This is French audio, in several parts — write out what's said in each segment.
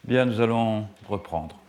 Bien, nous allons reprendre.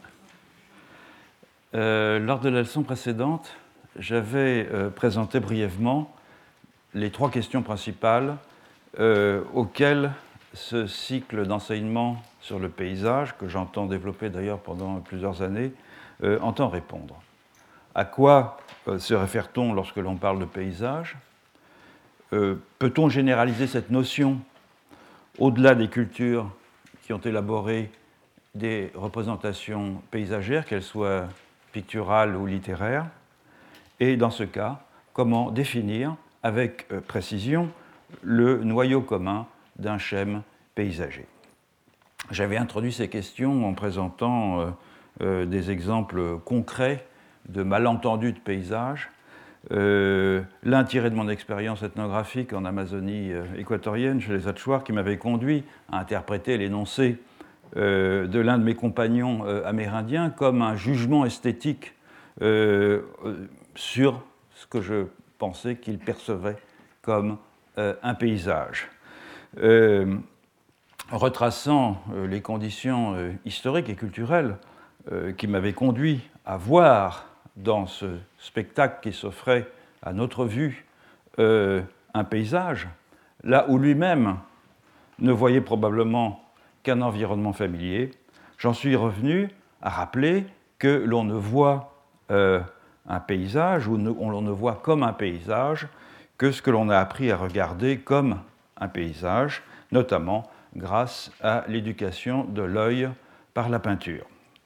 Lors de la leçon précédente, j'avais présenté brièvement les trois questions principales auxquelles ce cycle d'enseignement sur le paysage, que j'entends développer d'ailleurs pendant plusieurs années, entend répondre. À quoi se réfère-t-on lorsque l'on parle de paysage? Peut-on généraliser cette notion au-delà des cultures qui ont élaboré des représentations paysagères, qu'elles soient picturales ou littéraires? Et dans ce cas, comment définir avec précision le noyau commun d'un schème paysager? J'avais introduit ces questions en présentant des exemples concrets de malentendus de paysages, l'un tiré de mon expérience ethnographique en Amazonie équatorienne chez les Achuar, qui m'avait conduit à interpréter l'énoncé de l'un de mes compagnons amérindiens comme un jugement esthétique sur ce que je pensais qu'il percevait comme un paysage. Retraçant les conditions historiques et culturelles qui m'avaient conduit à voir dans ce spectacle qui s'offrait à notre vue un paysage, là où lui-même ne voyait probablement qu'un environnement familier, j'en suis revenu à rappeler que l'on ne voit un paysage, ou on ne voit comme un paysage, que ce que l'on a appris à regarder comme un paysage, notamment grâce à l'éducation de l'œil par la peinture.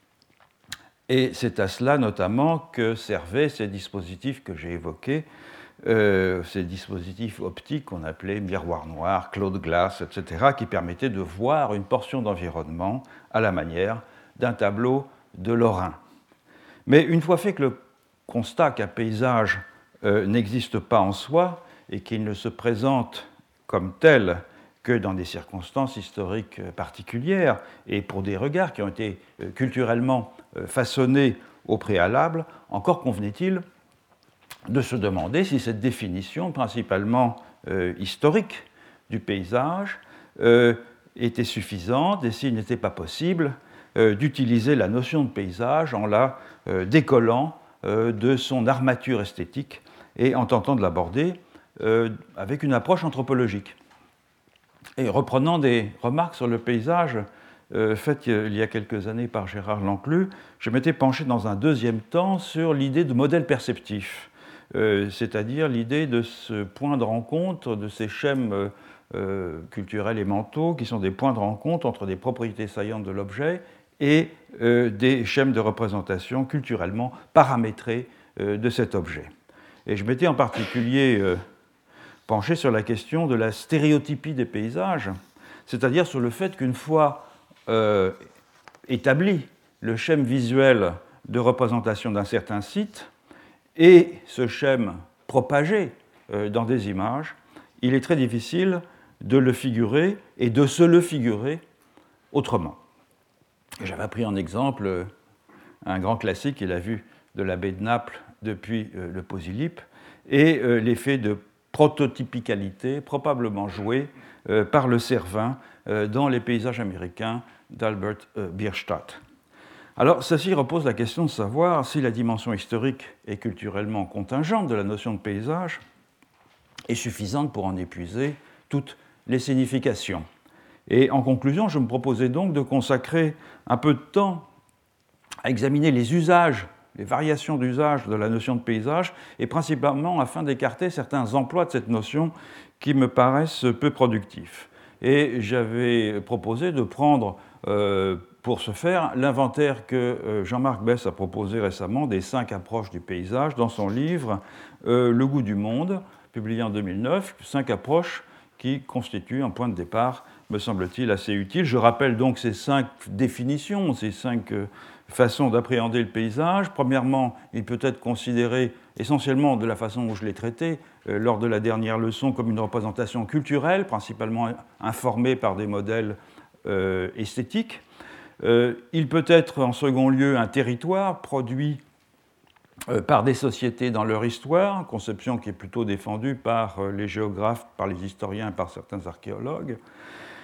Et c'est à cela notamment que servaient ces dispositifs que j'ai évoqués, ces dispositifs optiques qu'on appelait miroir noir, cloud glass, etc., qui permettaient de voir une portion d'environnement à la manière d'un tableau de Lorrain. Mais une fois fait que le constat qu'un paysage n'existe pas en soi et qu'il ne se présente comme tel que dans des circonstances historiques particulières et pour des regards qui ont été culturellement façonnés au préalable, encore convenait-il de se demander si cette définition, principalement historique du paysage, était suffisante et s'il n'était pas possible d'utiliser la notion de paysage en la décollant de son armature esthétique et en tentant de l'aborder avec une approche anthropologique. Et reprenant des remarques sur le paysage faites il y a quelques années par Gérard Lanclus, je m'étais penché dans un deuxième temps sur l'idée de modèle perceptif, c'est-à-dire l'idée de ce point de rencontre, de ces schèmes culturels et mentaux qui sont des points de rencontre entre des propriétés saillantes de l'objet et des schèmes de représentation culturellement paramétrés de cet objet. Et je m'étais en particulier penché sur la question de la stéréotypie des paysages, c'est-à-dire sur le fait qu'une fois établi le schème visuel de représentation d'un certain site et ce schème propagé dans des images, il est très difficile de le figurer et de se le figurer autrement. J'avais pris en exemple un grand classique, la vue de la baie de Naples depuis le Posillipe, et l'effet de prototypicalité probablement joué par le Cervin dans les paysages américains d'Albert Bierstadt. Alors, ceci repose la question de savoir si la dimension historique et culturellement contingente de la notion de paysage est suffisante pour en épuiser toutes les significations. Et en conclusion, je me proposais donc de consacrer un peu de temps à examiner les usages, les variations d'usage de la notion de paysage, et principalement afin d'écarter certains emplois de cette notion qui me paraissent peu productifs. Et j'avais proposé de prendre, pour ce faire, l'inventaire que Jean-Marc Besse a proposé récemment des 5 approches du paysage dans son livre Le goût du monde, publié en 2009, 5 approches qui constituent un point de départ, me semble-t-il, assez utile. Je rappelle donc ces 5 définitions, ces 5 façons d'appréhender le paysage. Premièrement, il peut être considéré essentiellement de la façon dont je l'ai traité lors de la dernière leçon comme une représentation culturelle, principalement informée par des modèles esthétiques. Il peut être en second lieu un territoire produit par des sociétés dans leur histoire, conception qui est plutôt défendue par les géographes, par les historiens et par certains archéologues.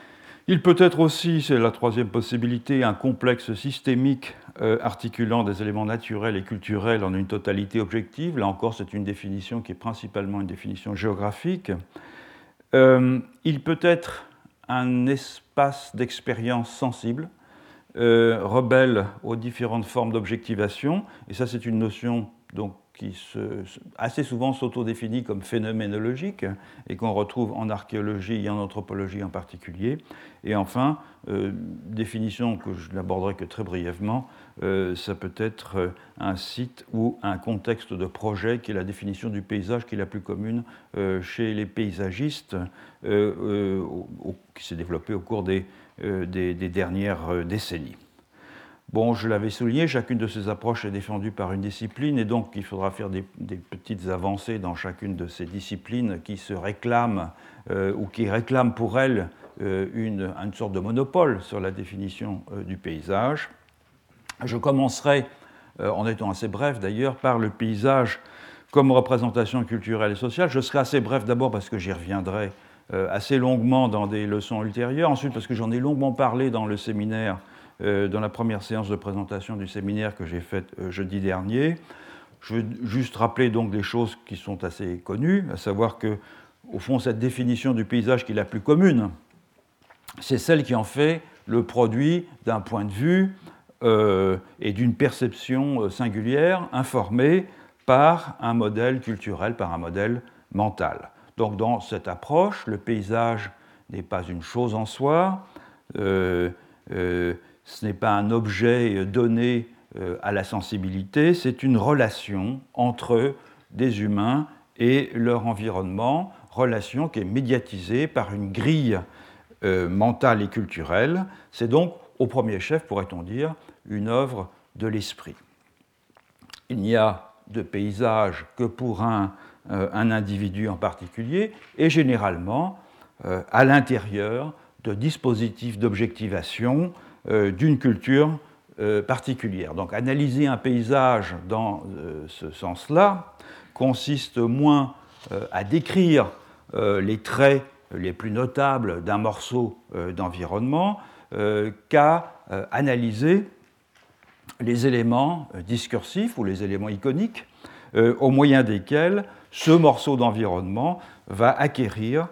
Il peut être aussi, c'est la troisième possibilité, un complexe systémique articulant des éléments naturels et culturels en une totalité objective. Là encore, c'est une définition qui est principalement une définition géographique. Il peut être un espace d'expérience sensible, rebelle aux différentes formes d'objectivation, et ça c'est une notion donc, qui assez souvent s'autodéfinit comme phénoménologique et qu'on retrouve en archéologie et en anthropologie en particulier. Et enfin, définition que je n'aborderai que très brièvement, ça peut être un site ou un contexte de projet qui est la définition du paysage qui est la plus commune chez les paysagistes, qui s'est développée au cours des dernières décennies. Bon, je l'avais souligné, chacune de ces approches est défendue par une discipline, et donc il faudra faire des petites avancées dans chacune de ces disciplines qui se réclament ou qui réclament pour elles une sorte de monopole sur la définition du paysage. Je commencerai, en étant assez bref d'ailleurs, par le paysage comme représentation culturelle et sociale. Je serai assez bref d'abord parce que j'y reviendrai assez longuement dans des leçons ultérieures, ensuite parce que j'en ai longuement parlé dans le séminaire, dans la première séance de présentation du séminaire que j'ai faite jeudi dernier. Je vais juste rappeler donc des choses qui sont assez connues, à savoir que, au fond, cette définition du paysage qui est la plus commune, c'est celle qui en fait le produit d'un point de vue et d'une perception singulière, informée par un modèle culturel, par un modèle mental. Donc dans cette approche, le paysage n'est pas une chose en soi, ce n'est pas un objet donné à la sensibilité, c'est une relation entre des humains et leur environnement, relation qui est médiatisée par une grille mentale et culturelle. C'est donc, au premier chef, pourrait-on dire, une œuvre de l'esprit. Il n'y a de paysage que pour un individu en particulier, et généralement à l'intérieur de dispositifs d'objectivation d'une culture particulière. Donc analyser un paysage dans ce sens-là consiste moins à décrire les traits les plus notables d'un morceau d'environnement qu'à analyser les éléments discursifs ou les éléments iconiques au moyen desquels ce morceau d'environnement va acquérir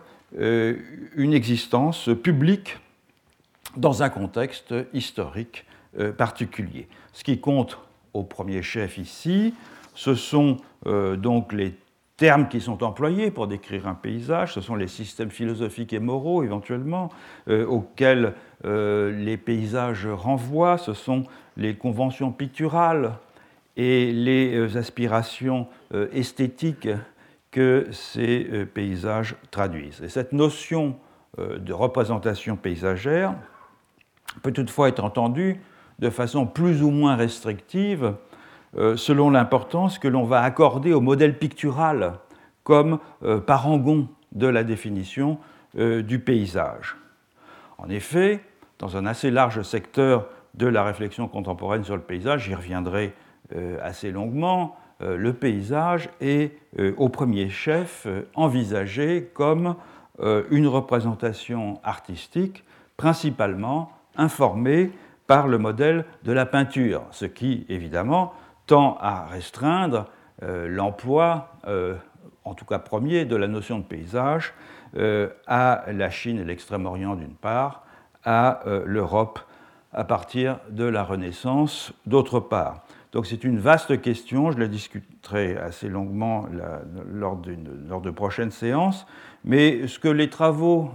une existence publique dans un contexte historique particulier. Ce qui compte au premier chef ici, ce sont donc les termes qui sont employés pour décrire un paysage, ce sont les systèmes philosophiques et moraux éventuellement auxquels les paysages renvoient, ce sont les conventions picturales et les aspirations esthétiques que ces paysages traduisent. Et cette notion de représentation paysagère peut toutefois être entendue de façon plus ou moins restrictive selon l'importance que l'on va accorder au modèle pictural comme parangon de la définition du paysage. En effet, dans un assez large secteur de la réflexion contemporaine sur le paysage, j'y reviendrai assez longuement, le paysage est au premier chef envisagé comme une représentation artistique principalement informée par le modèle de la peinture, ce qui, évidemment, tend à restreindre l'emploi, en tout cas premier, de la notion de paysage à la Chine et l'Extrême-Orient d'une part, à l'Europe à partir de la Renaissance d'autre part. Donc c'est une vaste question, je la discuterai assez longuement lors de prochaines séances, mais ce que les travaux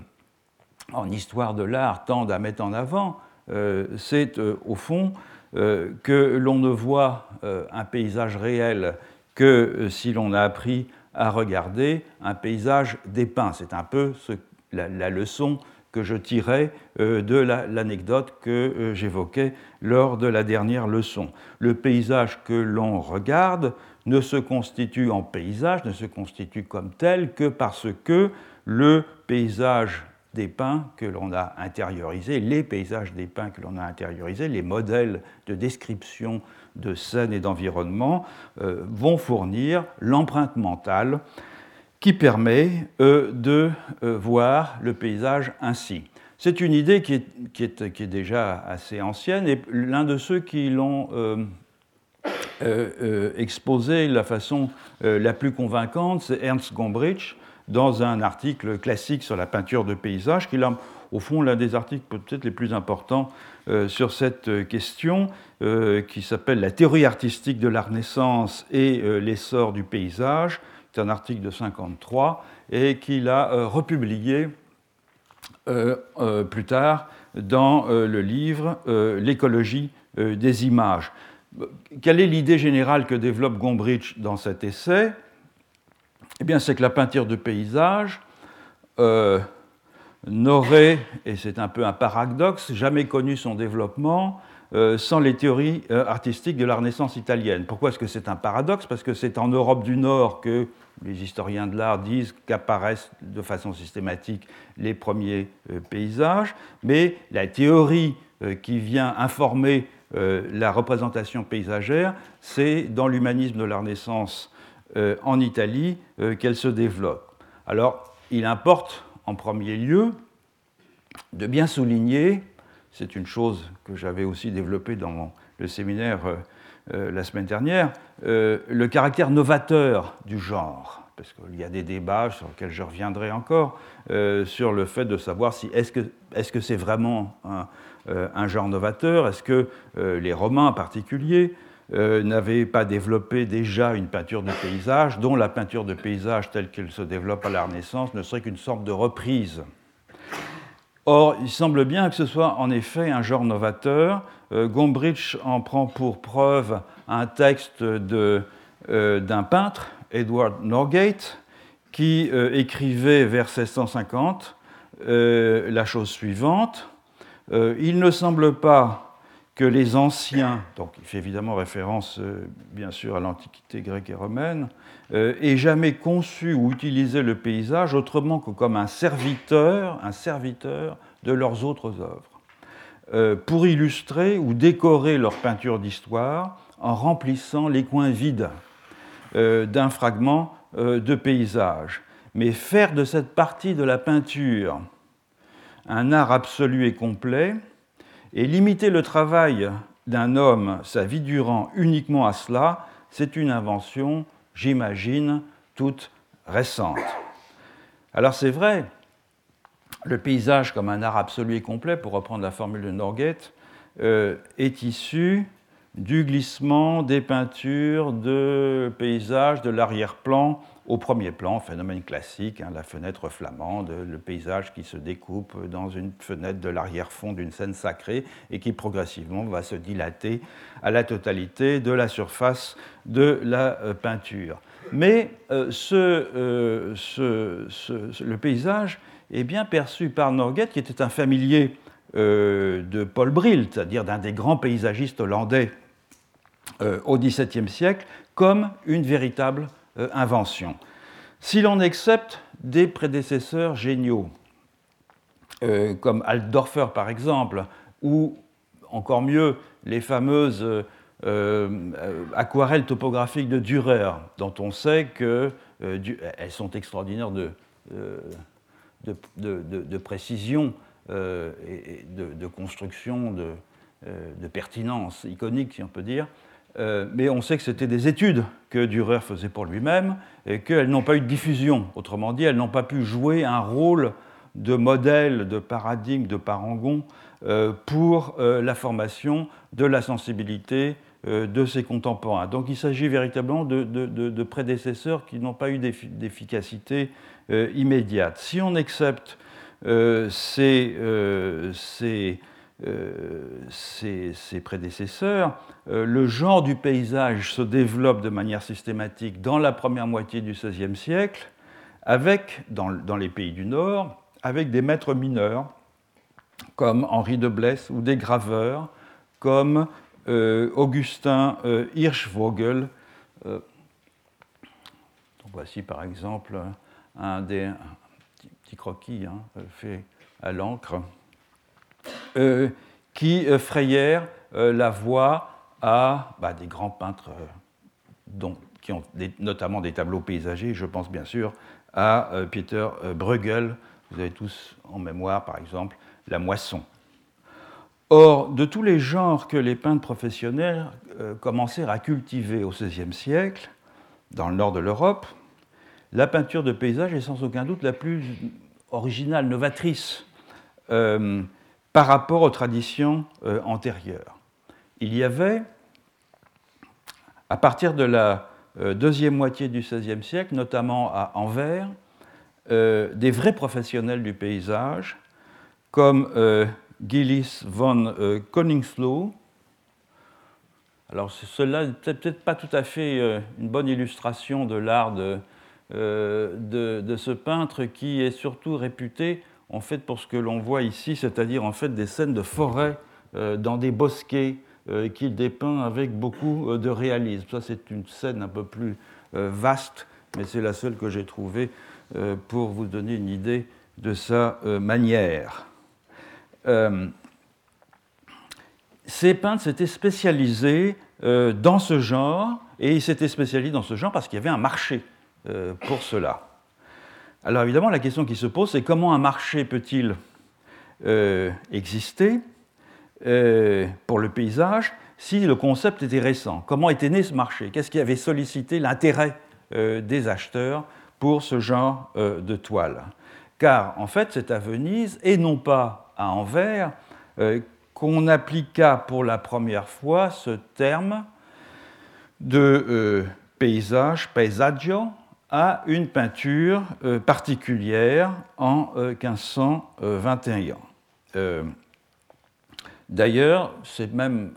en histoire de l'art tendent à mettre en avant, c'est au fond que l'on ne voit un paysage réel que si l'on a appris à regarder un paysage dépeint. C'est un peu la leçon que je tirais de l'anecdote que j'évoquais lors de la dernière leçon. Le paysage que l'on regarde ne se constitue en paysage, ne se constitue comme tel que parce que le paysage dépeints que l'on a intériorisés, les paysages dépeints que l'on a intériorisés, les modèles de description de scènes et d'environnement vont fournir l'empreinte mentale qui permet de voir le paysage ainsi. C'est une idée qui est déjà assez ancienne, et l'un de ceux qui l'ont exposé de la façon la plus convaincante, c'est Ernst Gombrich, dans un article classique sur la peinture de paysage, qui est au fond l'un des articles peut-être les plus importants sur cette question, qui s'appelle La théorie artistique de la Renaissance et l'essor du paysage. C'est un article de 1953 et qu'il a republié plus tard dans le livre L'écologie des images. Quelle est l'idée générale que développe Gombrich dans cet essai? Eh bien, c'est que la peinture de paysage n'aurait, et c'est un peu un paradoxe, jamais connu son développement sans les théories artistiques de la Renaissance italienne. Pourquoi est-ce que c'est un paradoxe? Parce que c'est en Europe du Nord que les historiens de l'art disent qu'apparaissent de façon systématique les premiers paysages, mais la théorie qui vient informer la représentation paysagère, c'est dans l'humanisme de la Renaissance en Italie qu'elle se développe. Alors, il importe en premier lieu de bien souligner, c'est une chose que j'avais aussi développée dans le séminaire la semaine dernière, le caractère novateur du genre, parce qu'il y a des débats sur lesquels je reviendrai encore, sur le fait de savoir si est-ce que c'est vraiment un genre novateur, est-ce que les Romains en particulier n'avaient pas développé déjà une peinture de paysage, dont la peinture de paysage telle qu'elle se développe à la Renaissance ne serait qu'une sorte de reprise. Or, il semble bien que ce soit en effet un genre novateur. Gombrich en prend pour preuve un texte d'un peintre, Edward Norgate, qui écrivait vers 1650 la chose suivante. Il ne semble pas que les anciens, donc il fait évidemment référence bien sûr à l'Antiquité grecque et romaine, aient jamais conçu ou utilisé le paysage autrement que comme un serviteur de leurs autres œuvres, pour illustrer ou décorer leur peinture d'histoire en remplissant les coins vides d'un fragment de paysage. Mais faire de cette partie de la peinture un art absolu et complet, et limiter le travail d'un homme sa vie durant uniquement à cela, c'est une invention, j'imagine, toute récente. Alors c'est vrai, le paysage comme un art absolu et complet, pour reprendre la formule de Norgate, est issu du glissement des peintures de paysage de l'arrière-plan au premier plan, phénomène classique, la fenêtre flamande, le paysage qui se découpe dans une fenêtre de l'arrière-fond d'une scène sacrée et qui progressivement va se dilater à la totalité de la surface de la peinture. Mais le paysage est bien perçu par Norgate, qui était un familier de Paul Bril, c'est-à-dire d'un des grands paysagistes hollandais au XVIIe siècle, comme une véritable invention. Si l'on accepte des prédécesseurs géniaux, comme Altdorfer par exemple, ou encore mieux les fameuses aquarelles topographiques de Dürer, dont on sait qu'elles sont extraordinaires de précision et de construction, de pertinence iconique, si on peut dire. Mais on sait que c'était des études que Dürer faisait pour lui-même et qu'elles n'ont pas eu de diffusion. Autrement dit, elles n'ont pas pu jouer un rôle de modèle, de paradigme, de parangon pour la formation de la sensibilité de ses contemporains. Donc il s'agit véritablement de prédécesseurs qui n'ont pas eu d'efficacité immédiate. Si on accepte ces prédécesseurs, le genre du paysage se développe de manière systématique dans la première moitié du XVIe siècle, dans les pays du Nord, avec des maîtres mineurs comme Henri de Blesse ou des graveurs comme Augustin Hirschvogel. Voici par exemple un petit croquis fait à l'encre, qui frayèrent la voie à des grands peintres qui ont notamment des tableaux paysagers. Je pense bien sûr à Peter Bruegel. Vous avez tous en mémoire, par exemple, la moisson. Or, de tous les genres que les peintres professionnels commencèrent à cultiver au XVIe siècle, dans le nord de l'Europe, la peinture de paysage est sans aucun doute la plus originale, novatrice, par rapport aux traditions antérieures. Il y avait, à partir de la deuxième moitié du XVIe siècle, notamment à Anvers, des vrais professionnels du paysage, comme Gillis von Koningslo. Alors, cela n'est peut-être pas tout à fait une bonne illustration de l'art de ce peintre qui est surtout réputé en fait pour ce que l'on voit ici, c'est-à-dire en fait des scènes de forêt dans des bosquets qu'il dépeint avec beaucoup de réalisme. Ça, c'est une scène un peu plus vaste, mais c'est la seule que j'ai trouvée pour vous donner une idée de sa manière. Ces peintres s'étaient spécialisés dans ce genre, et ils s'étaient spécialisés dans ce genre parce qu'il y avait un marché pour cela. Alors évidemment, la question qui se pose, c'est comment un marché peut-il exister pour le paysage si le concept était récent? Comment était né ce marché? Qu'est-ce qui avait sollicité l'intérêt des acheteurs pour ce genre de toile? Car en fait, c'est à Venise, et non pas à Anvers, qu'on appliqua pour la première fois ce terme de paysage, paesaggio, à une peinture particulière en 1521. D'ailleurs, c'est même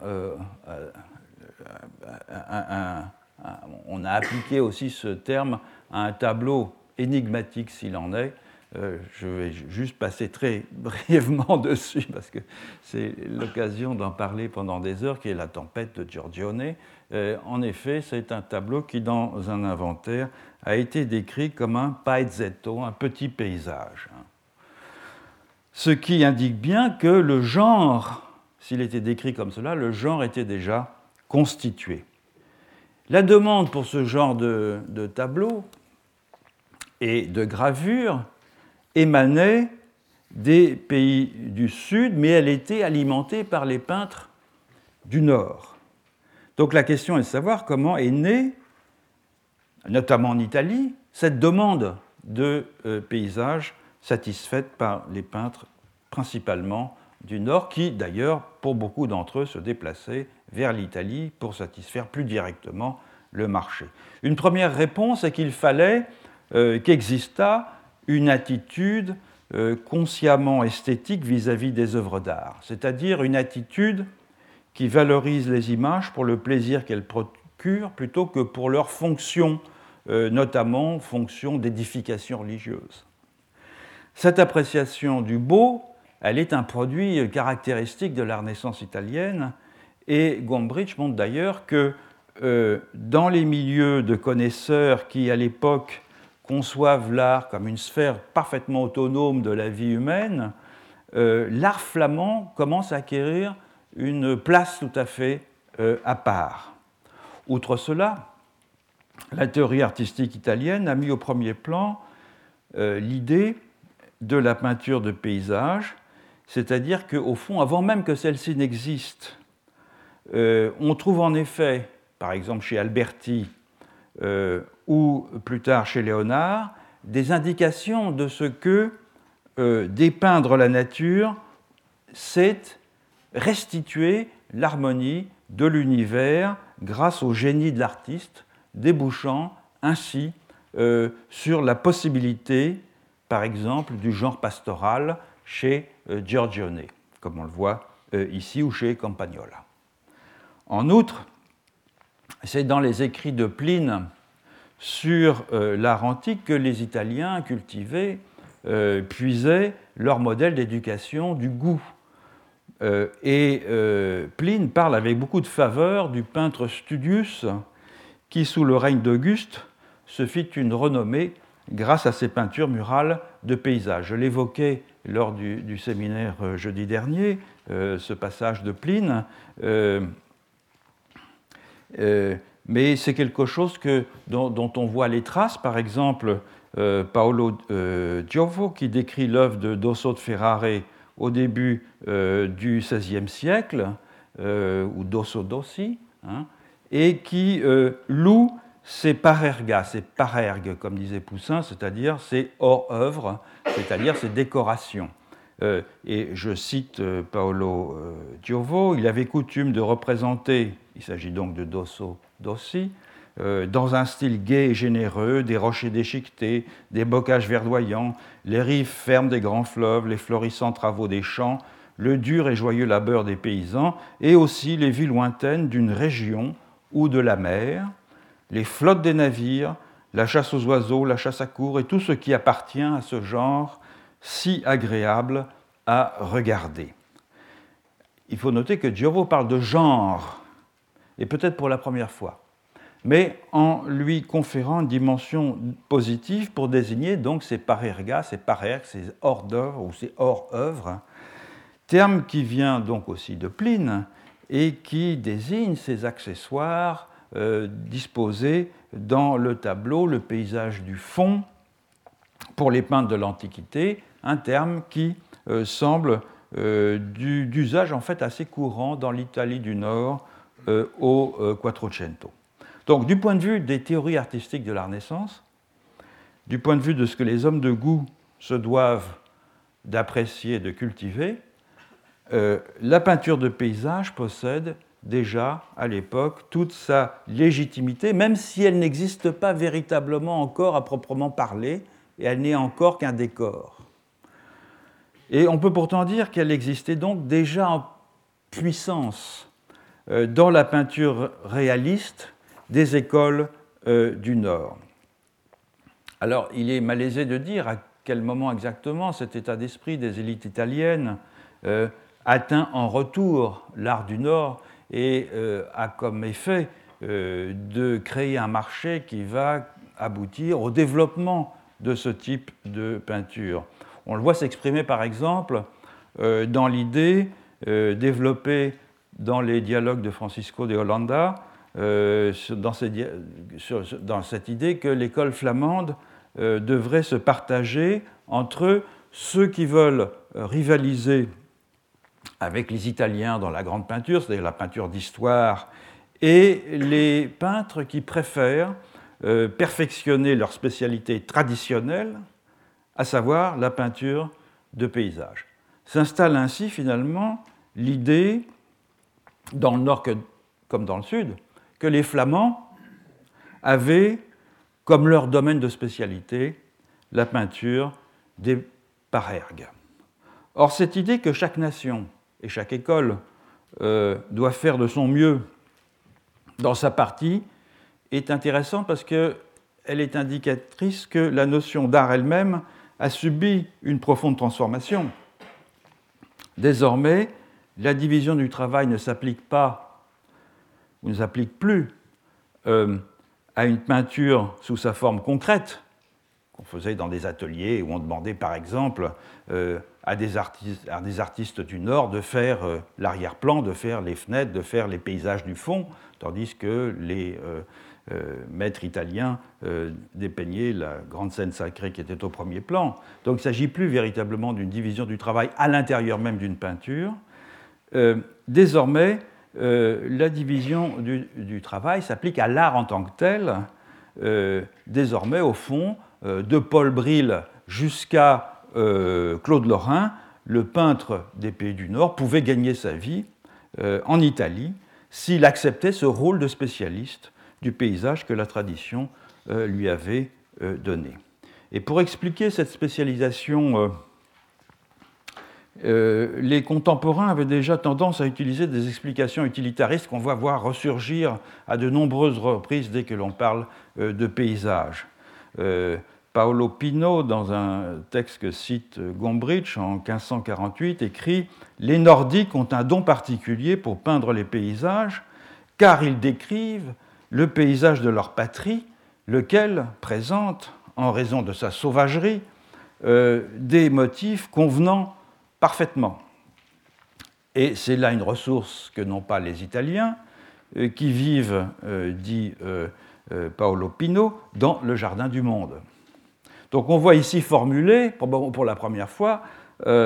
on a appliqué aussi ce terme à un tableau énigmatique s'il en est. Je vais juste passer très brièvement dessus parce que c'est l'occasion d'en parler pendant des heures, qui est la tempête de Giorgione. En effet, c'est un tableau qui, dans un inventaire, a été décrit comme un paesetto, un petit paysage. Ce qui indique bien que le genre, s'il était décrit comme cela, le genre était déjà constitué. La demande pour ce genre de tableau et de gravure émanait des pays du Sud, mais elle était alimentée par les peintres du Nord. Donc la question est de savoir comment est née, notamment en Italie, cette demande de paysages satisfaite par les peintres principalement du Nord, qui d'ailleurs, pour beaucoup d'entre eux, se déplaçaient vers l'Italie pour satisfaire plus directement le marché. Une première réponse est qu'il fallait qu'existât une attitude consciemment esthétique vis-à-vis des œuvres d'art, c'est-à-dire une attitude qui valorise les images pour le plaisir qu'elles procurent plutôt que pour leur fonction, notamment fonction d'édification religieuse. Cette appréciation du beau, elle est un produit caractéristique de la Renaissance italienne, et Gombrich montre d'ailleurs que dans les milieux de connaisseurs qui, à l'époque, conçoivent l'art comme une sphère parfaitement autonome de la vie humaine, l'art flamand commence à acquérir une place tout à fait à part. Outre cela, la théorie artistique italienne a mis au premier plan l'idée de la peinture de paysage, c'est-à-dire qu'au fond, avant même que celle-ci n'existe, on trouve en effet, par exemple chez Alberti, ou plus tard chez Léonard, des indications de ce que dépeindre la nature, c'est restituer l'harmonie de l'univers grâce au génie de l'artiste, débouchant ainsi sur la possibilité, par exemple, du genre pastoral chez Giorgione, comme on le voit ici, ou chez Campagnola. En outre, c'est dans les écrits de Pline sur l'art antique que les Italiens cultivés puisaient leur modèle d'éducation du goût. Pline parle avec beaucoup de faveur du peintre Studius qui, sous le règne d'Auguste, se fit une renommée grâce à ses peintures murales de paysages. Je l'évoquais lors du séminaire jeudi dernier, ce passage de Pline, mais c'est quelque chose dont on voit les traces. Par exemple, Paolo Giovo, qui décrit l'œuvre de Dosso de Ferrare au début du XVIe siècle, ou Dosso Dossi, hein, et qui loue ses parergas, ses parergues, comme disait Poussin, c'est-à-dire ses hors-œuvre, c'est-à-dire ses décorations. Et je cite Paolo Giovo, il avait coutume de représenter, il s'agit donc de Dosso Dossi, dans un style gai et généreux, des rochers déchiquetés, des bocages verdoyants, les rives fermes des grands fleuves, les florissants travaux des champs, le dur et joyeux labeur des paysans, et aussi les vues lointaines d'une région ou de la mer, les flottes des navires, la chasse aux oiseaux, la chasse à courre, et tout ce qui appartient à ce genre si agréable à regarder. Il faut noter que Giovo parle de genre, et peut-être pour la première fois, mais en lui conférant une dimension positive pour désigner donc ces parergas, ces parergues, ces hors-d'œuvre ou ces hors-œuvres, terme qui vient donc aussi de Pline et qui désigne ces accessoires disposés dans le tableau, le paysage du fond, pour les peintres de l'Antiquité, un terme qui semble d'usage en fait assez courant dans l'Italie du Nord au Quattrocento. Donc, du point de vue des théories artistiques de la Renaissance, du point de vue de ce que les hommes de goût se doivent d'apprécier et de cultiver, la peinture de paysage possède déjà, à l'époque, toute sa légitimité, même si elle n'existe pas véritablement encore à proprement parler, et elle n'est encore qu'un décor. Et on peut pourtant dire qu'elle existait donc déjà en puissance dans la peinture réaliste des écoles du Nord. Alors, il est malaisé de dire à quel moment exactement cet état d'esprit des élites italiennes atteint en retour l'art du Nord et a comme effet de créer un marché qui va aboutir au développement de ce type de peinture. On le voit s'exprimer par exemple dans l'idée développée dans les dialogues de Francisco de Holanda, dans cette idée que l'école flamande devrait se partager entre ceux qui veulent rivaliser avec les Italiens dans la grande peinture, c'est-à-dire la peinture d'histoire, et les peintres qui préfèrent perfectionner leur spécialité traditionnelle, à savoir la peinture de paysage. S'installe ainsi finalement l'idée, dans le Nord comme dans le Sud, que les Flamands avaient comme leur domaine de spécialité la peinture des parergues. Or, cette idée que chaque nation et chaque école doit faire de son mieux dans sa partie est intéressante parce qu'elle est indicatrice que la notion d'art elle-même a subi une profonde transformation. Désormais, la division du travail ne s'applique pas ou ne s'applique plus à une peinture sous sa forme concrète, qu'on faisait dans des ateliers où on demandait par exemple à des artistes du Nord de faire l'arrière-plan, de faire les fenêtres, de faire les paysages du fond, tandis que les maîtres italiens dépeignaient la grande scène sacrée qui était au premier plan. Donc il ne s'agit plus véritablement d'une division du travail à l'intérieur même d'une peinture. Désormais, la division du travail s'applique à l'art en tant que tel. Désormais, au fond, de Paul Bril jusqu'à Claude Lorrain, le peintre des pays du Nord pouvait gagner sa vie en Italie s'il acceptait ce rôle de spécialiste du paysage que la tradition lui avait donné. Et pour expliquer cette spécialisation, les contemporains avaient déjà tendance à utiliser des explications utilitaristes qu'on va voir ressurgir à de nombreuses reprises dès que l'on parle de paysage. Paolo Pino, dans un texte que cite Gombrich en 1548, écrit « Les Nordiques ont un don particulier pour peindre les paysages, car ils décrivent le paysage de leur patrie, lequel présente, en raison de sa sauvagerie, des motifs convenant parfaitement. » Et c'est là une ressource que n'ont pas les Italiens, qui vivent, dit Paolo Pino, dans le jardin du monde. Donc on voit ici formuler, pour la première fois,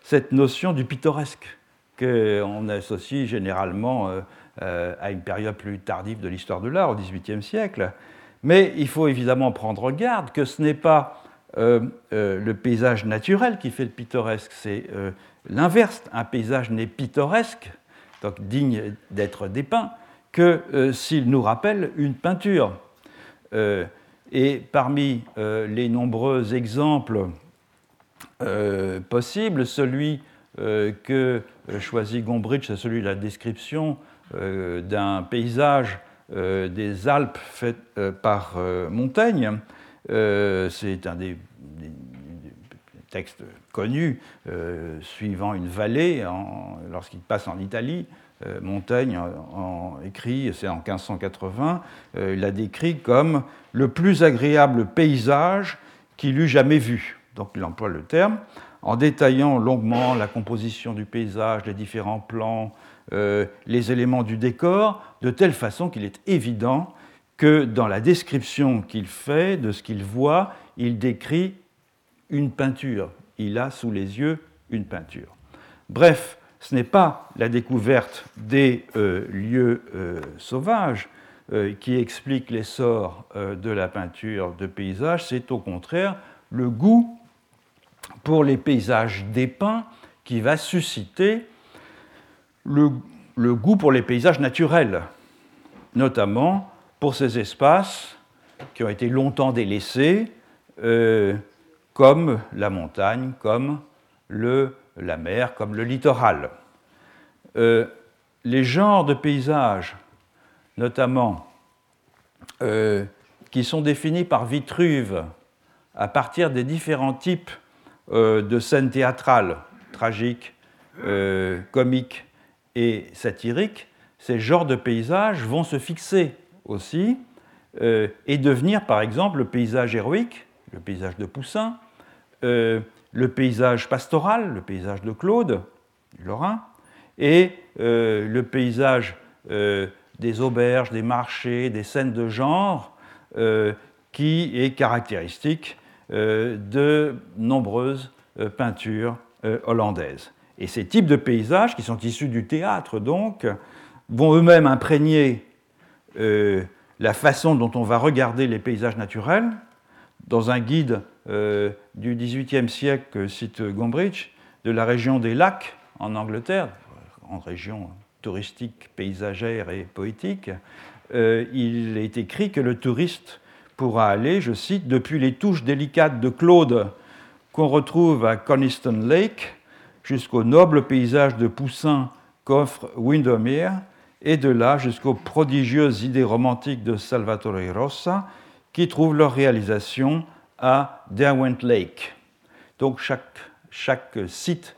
cette notion du pittoresque qu'on associe généralement à une période plus tardive de l'histoire de l'art, au XVIIIe siècle. Mais il faut évidemment prendre garde que ce n'est pas le paysage naturel qui fait le pittoresque, c'est l'inverse. Un paysage n'est pittoresque, donc digne d'être dépeint, que s'il nous rappelle une peinture. Et parmi les nombreux exemples possibles, celui que choisit Gombrich, c'est celui de la description d'un paysage des Alpes fait par Montaigne. C'est un des textes connus suivant une vallée lorsqu'il passe en Italie. Montaigne écrit, c'est en 1580, il l'a décrit comme le plus agréable paysage qu'il eût jamais vu. Donc il emploie le terme, en détaillant longuement la composition du paysage, les différents plans, les éléments du décor, de telle façon qu'il est évident que dans la description qu'il fait de ce qu'il voit, il décrit une peinture. Il a sous les yeux une peinture. Bref, ce n'est pas la découverte des lieux sauvages qui explique l'essor de la peinture de paysage, c'est au contraire le goût pour les paysages dépeints qui va susciter le goût pour les paysages naturels, notamment pour ces espaces qui ont été longtemps délaissés, comme la montagne, comme la mer, comme le littoral. Les genres de paysages, notamment, qui sont définis par Vitruve à partir des différents types de scènes théâtrales, tragiques, comiques et satiriques, ces genres de paysages vont se fixer aussi et devenir, par exemple, le paysage héroïque, le paysage de Poussin, le paysage pastoral, le paysage de Claude, du Lorrain, et le paysage des auberges, des marchés, des scènes de genre, qui est caractéristique de nombreuses peintures hollandaises. Et ces types de paysages, qui sont issus du théâtre, donc, vont eux-mêmes imprégner la façon dont on va regarder les paysages naturels. Dans un guide du XVIIIe siècle que cite Gombrich, de la région des lacs en Angleterre, en région touristique, paysagère et poétique, il est écrit que le touriste pourra aller, je cite, depuis les touches délicates de Claude qu'on retrouve à Coniston Lake jusqu'au noble paysage de Poussin qu'offre Windermere, et de là jusqu'aux prodigieuses idées romantiques de Salvatore Rossa qui trouvent leur réalisation à Derwent Lake. Donc chaque site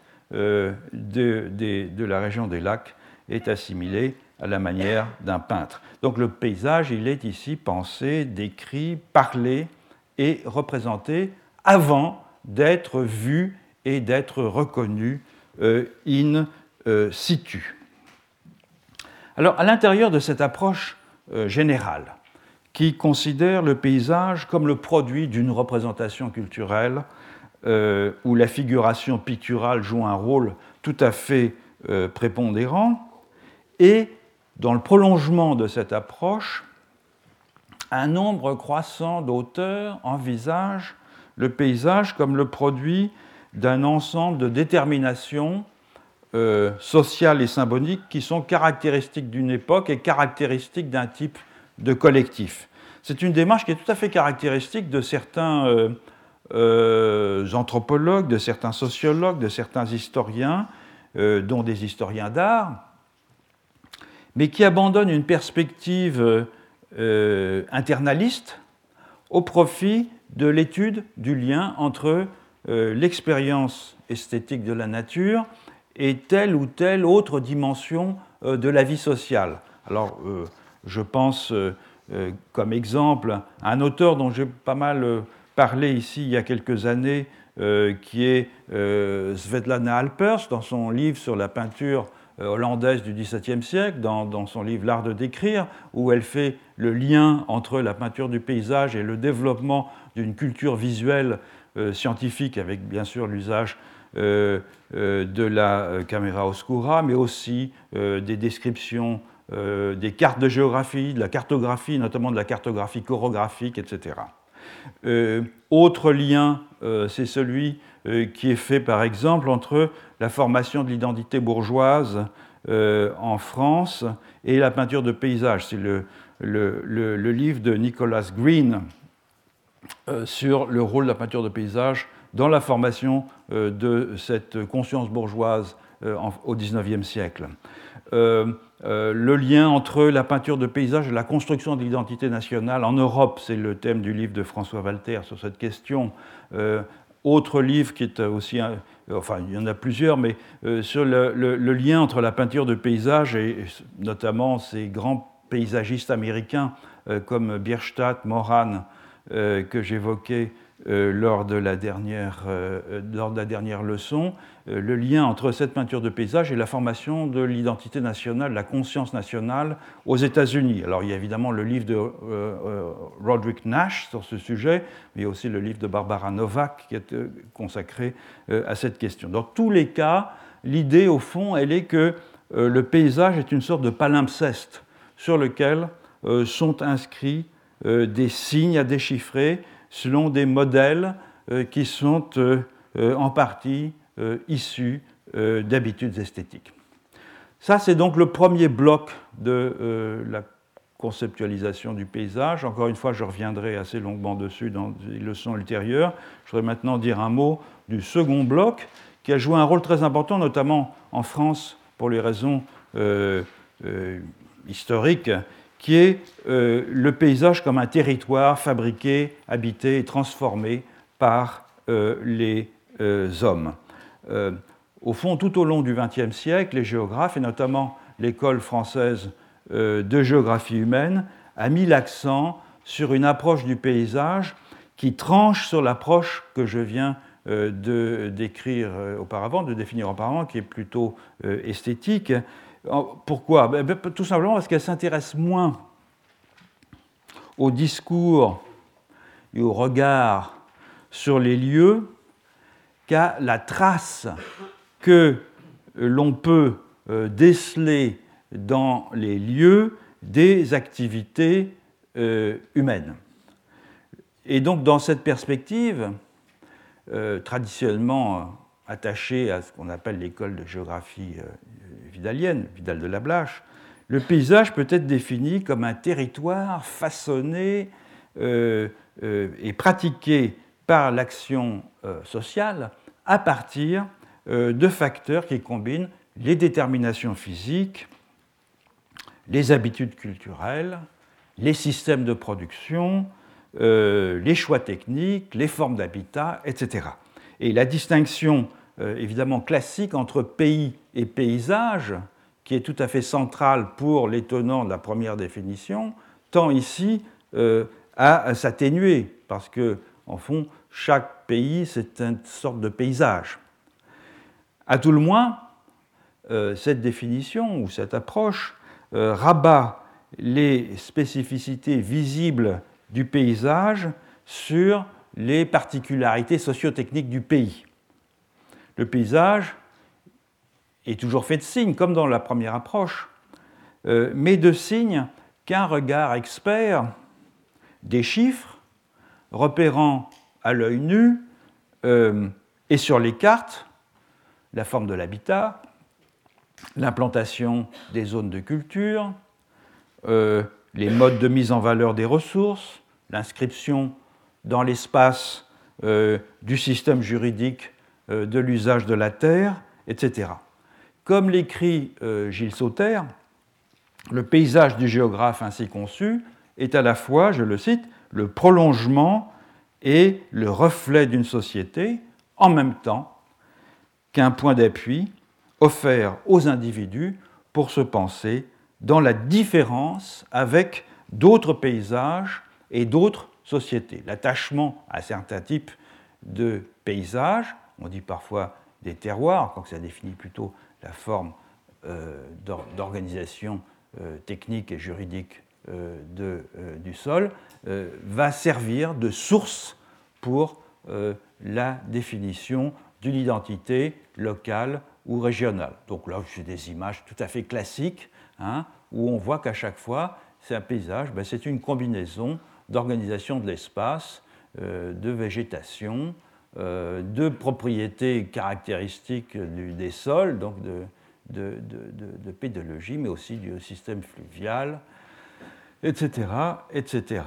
de la région des lacs est assimilé à la manière d'un peintre. Donc le paysage, il est ici pensé, décrit, parlé et représenté avant d'être vu et d'être reconnu in situ. Alors, à l'intérieur de cette approche générale, qui considère le paysage comme le produit d'une représentation culturelle où la figuration picturale joue un rôle tout à fait prépondérant, et dans le prolongement de cette approche, un nombre croissant d'auteurs envisagent le paysage comme le produit d'un ensemble de déterminations sociales et symboliques qui sont caractéristiques d'une époque et caractéristiques d'un type de collectif. C'est une démarche qui est tout à fait caractéristique de certains anthropologues, de certains sociologues, de certains historiens, dont des historiens d'art, mais qui abandonnent une perspective internaliste au profit de l'étude du lien entre l'expérience esthétique de la nature et telle ou telle autre dimension de la vie sociale. Alors, je pense comme exemple à un auteur dont j'ai pas mal parlé ici il y a quelques années, qui est Svetlana Alpers, dans son livre sur la peinture hollandaise du XVIIe siècle, dans son livre L'art de décrire, où elle fait le lien entre la peinture du paysage et le développement d'une culture visuelle scientifique, avec bien sûr l'usage de la camera oscura, mais aussi des descriptions des cartes de géographie, de la cartographie, notamment de la cartographie chorographique, etc. Autre lien, c'est celui qui est fait, par exemple, entre la formation de l'identité bourgeoise en France et la peinture de paysage. C'est le livre de Nicholas Green sur le rôle de la peinture de paysage dans la formation de cette conscience bourgeoise au XIXe siècle. Le lien entre la peinture de paysage et la construction de l'identité nationale en Europe, c'est le thème du livre de François Walter sur cette question. Autre livre qui est aussi, enfin il y en a plusieurs, mais sur le lien entre la peinture de paysage et notamment ces grands paysagistes américains comme Bierstadt, Moran, que j'évoquais lors de la dernière leçon, le lien entre cette peinture de paysage et la formation de l'identité nationale, la conscience nationale aux États-Unis. Alors il y a évidemment le livre de Roderick Nash sur ce sujet, mais il y a aussi le livre de Barbara Novak qui est consacré à cette question. Dans tous les cas, l'idée au fond, elle est que le paysage est une sorte de palimpseste sur lequel sont inscrits des signes à déchiffrer selon des modèles qui sont en partie issus d'habitudes esthétiques. Ça, c'est donc le premier bloc de la conceptualisation du paysage. Encore une fois, je reviendrai assez longuement dessus dans les leçons ultérieures. Je voudrais maintenant dire un mot du second bloc, qui a joué un rôle très important, notamment en France, pour les raisons historiques, qui est le paysage comme un territoire fabriqué, habité et transformé par les hommes. Au fond, tout au long du XXe siècle, les géographes, et notamment l'école française de géographie humaine, a mis l'accent sur une approche du paysage qui tranche sur l'approche que je viens de définir auparavant, qui est plutôt esthétique. Pourquoi ? Tout simplement parce qu'elle s'intéresse moins au discours et au regard sur les lieux qu'à la trace que l'on peut déceler dans les lieux des activités humaines. Et donc, dans cette perspective, traditionnellement attachée à ce qu'on appelle l'école de géographie vidalienne, Vidal de la Blache, le paysage peut être défini comme un territoire façonné et pratiqué par l'action sociale à partir de facteurs qui combinent les déterminations physiques, les habitudes culturelles, les systèmes de production, les choix techniques, les formes d'habitat, etc. Et la distinction évidemment classique entre pays et paysage, qui est tout à fait centrale pour les tenants de la première définition, tend ici à s'atténuer, parce que, en fond, chaque pays, c'est une sorte de paysage. À tout le moins, cette définition ou cette approche rabat les spécificités visibles du paysage sur les particularités socio-techniques du pays. Le paysage est toujours fait de signes, comme dans la première approche, mais de signes qu'un regard expert déchiffre, repérant à l'œil nu et sur les cartes la forme de l'habitat, l'implantation des zones de culture, les modes de mise en valeur des ressources, l'inscription dans l'espace du système juridique de l'usage de la terre, etc. Comme l'écrit Gilles Sauter, le paysage du géographe ainsi conçu est à la fois, je le cite, le prolongement et le reflet d'une société, en même temps qu'un point d'appui offert aux individus pour se penser dans la différence avec d'autres paysages et d'autres sociétés. L'attachement à certains types de paysages, on dit parfois des terroirs, quoique ça définit plutôt la forme d'organisation technique et juridique du sol, va servir de source pour la définition d'une identité locale ou régionale. Donc là, j'ai des images tout à fait classiques, hein, où on voit qu'à chaque fois, c'est un paysage, c'est une combinaison d'organisation de l'espace, de végétation, de propriétés caractéristiques des sols, donc de pédologie, mais aussi du système fluvial, etc., etc.,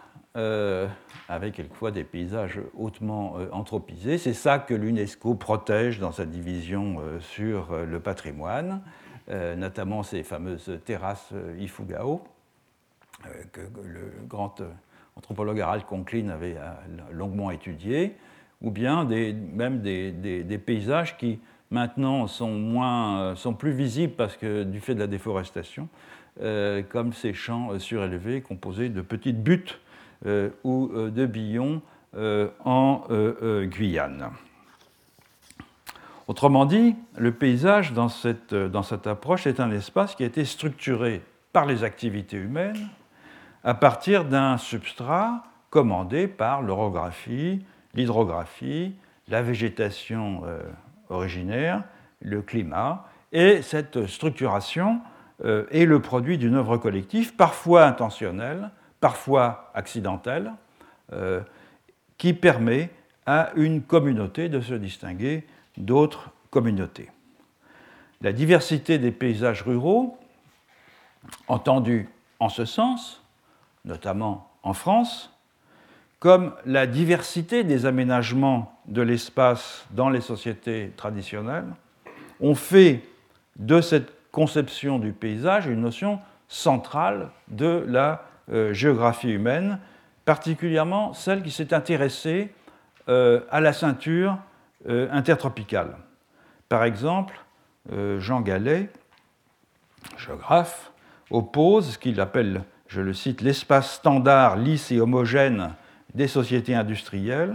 avec quelquefois des paysages hautement anthropisés. C'est ça que l'UNESCO protège dans sa division sur le patrimoine, notamment ces fameuses terrasses Ifugao, que le grand anthropologue Harald Conklin avait longuement étudié, ou bien même des paysages qui maintenant sont plus visibles parce que, du fait de la déforestation, comme ces champs surélevés composés de petites buttes ou de billons en Guyane. Autrement dit, le paysage, dans cette approche, est un espace qui a été structuré par les activités humaines à partir d'un substrat commandé par l'orographie, l'hydrographie, la végétation originaire, le climat. Et cette structuration est le produit d'une œuvre collective, parfois intentionnelle, parfois accidentelle, qui permet à une communauté de se distinguer d'autres communautés. La diversité des paysages ruraux, entendue en ce sens, notamment en France, comme la diversité des aménagements de l'espace dans les sociétés traditionnelles, ont fait de cette conception du paysage une notion centrale de la géographie humaine, particulièrement celle qui s'est intéressée à la ceinture intertropicale. Par exemple, Jean Gallet, géographe, oppose ce qu'il appelle, je le cite, l'espace standard, lisse et homogène des sociétés industrielles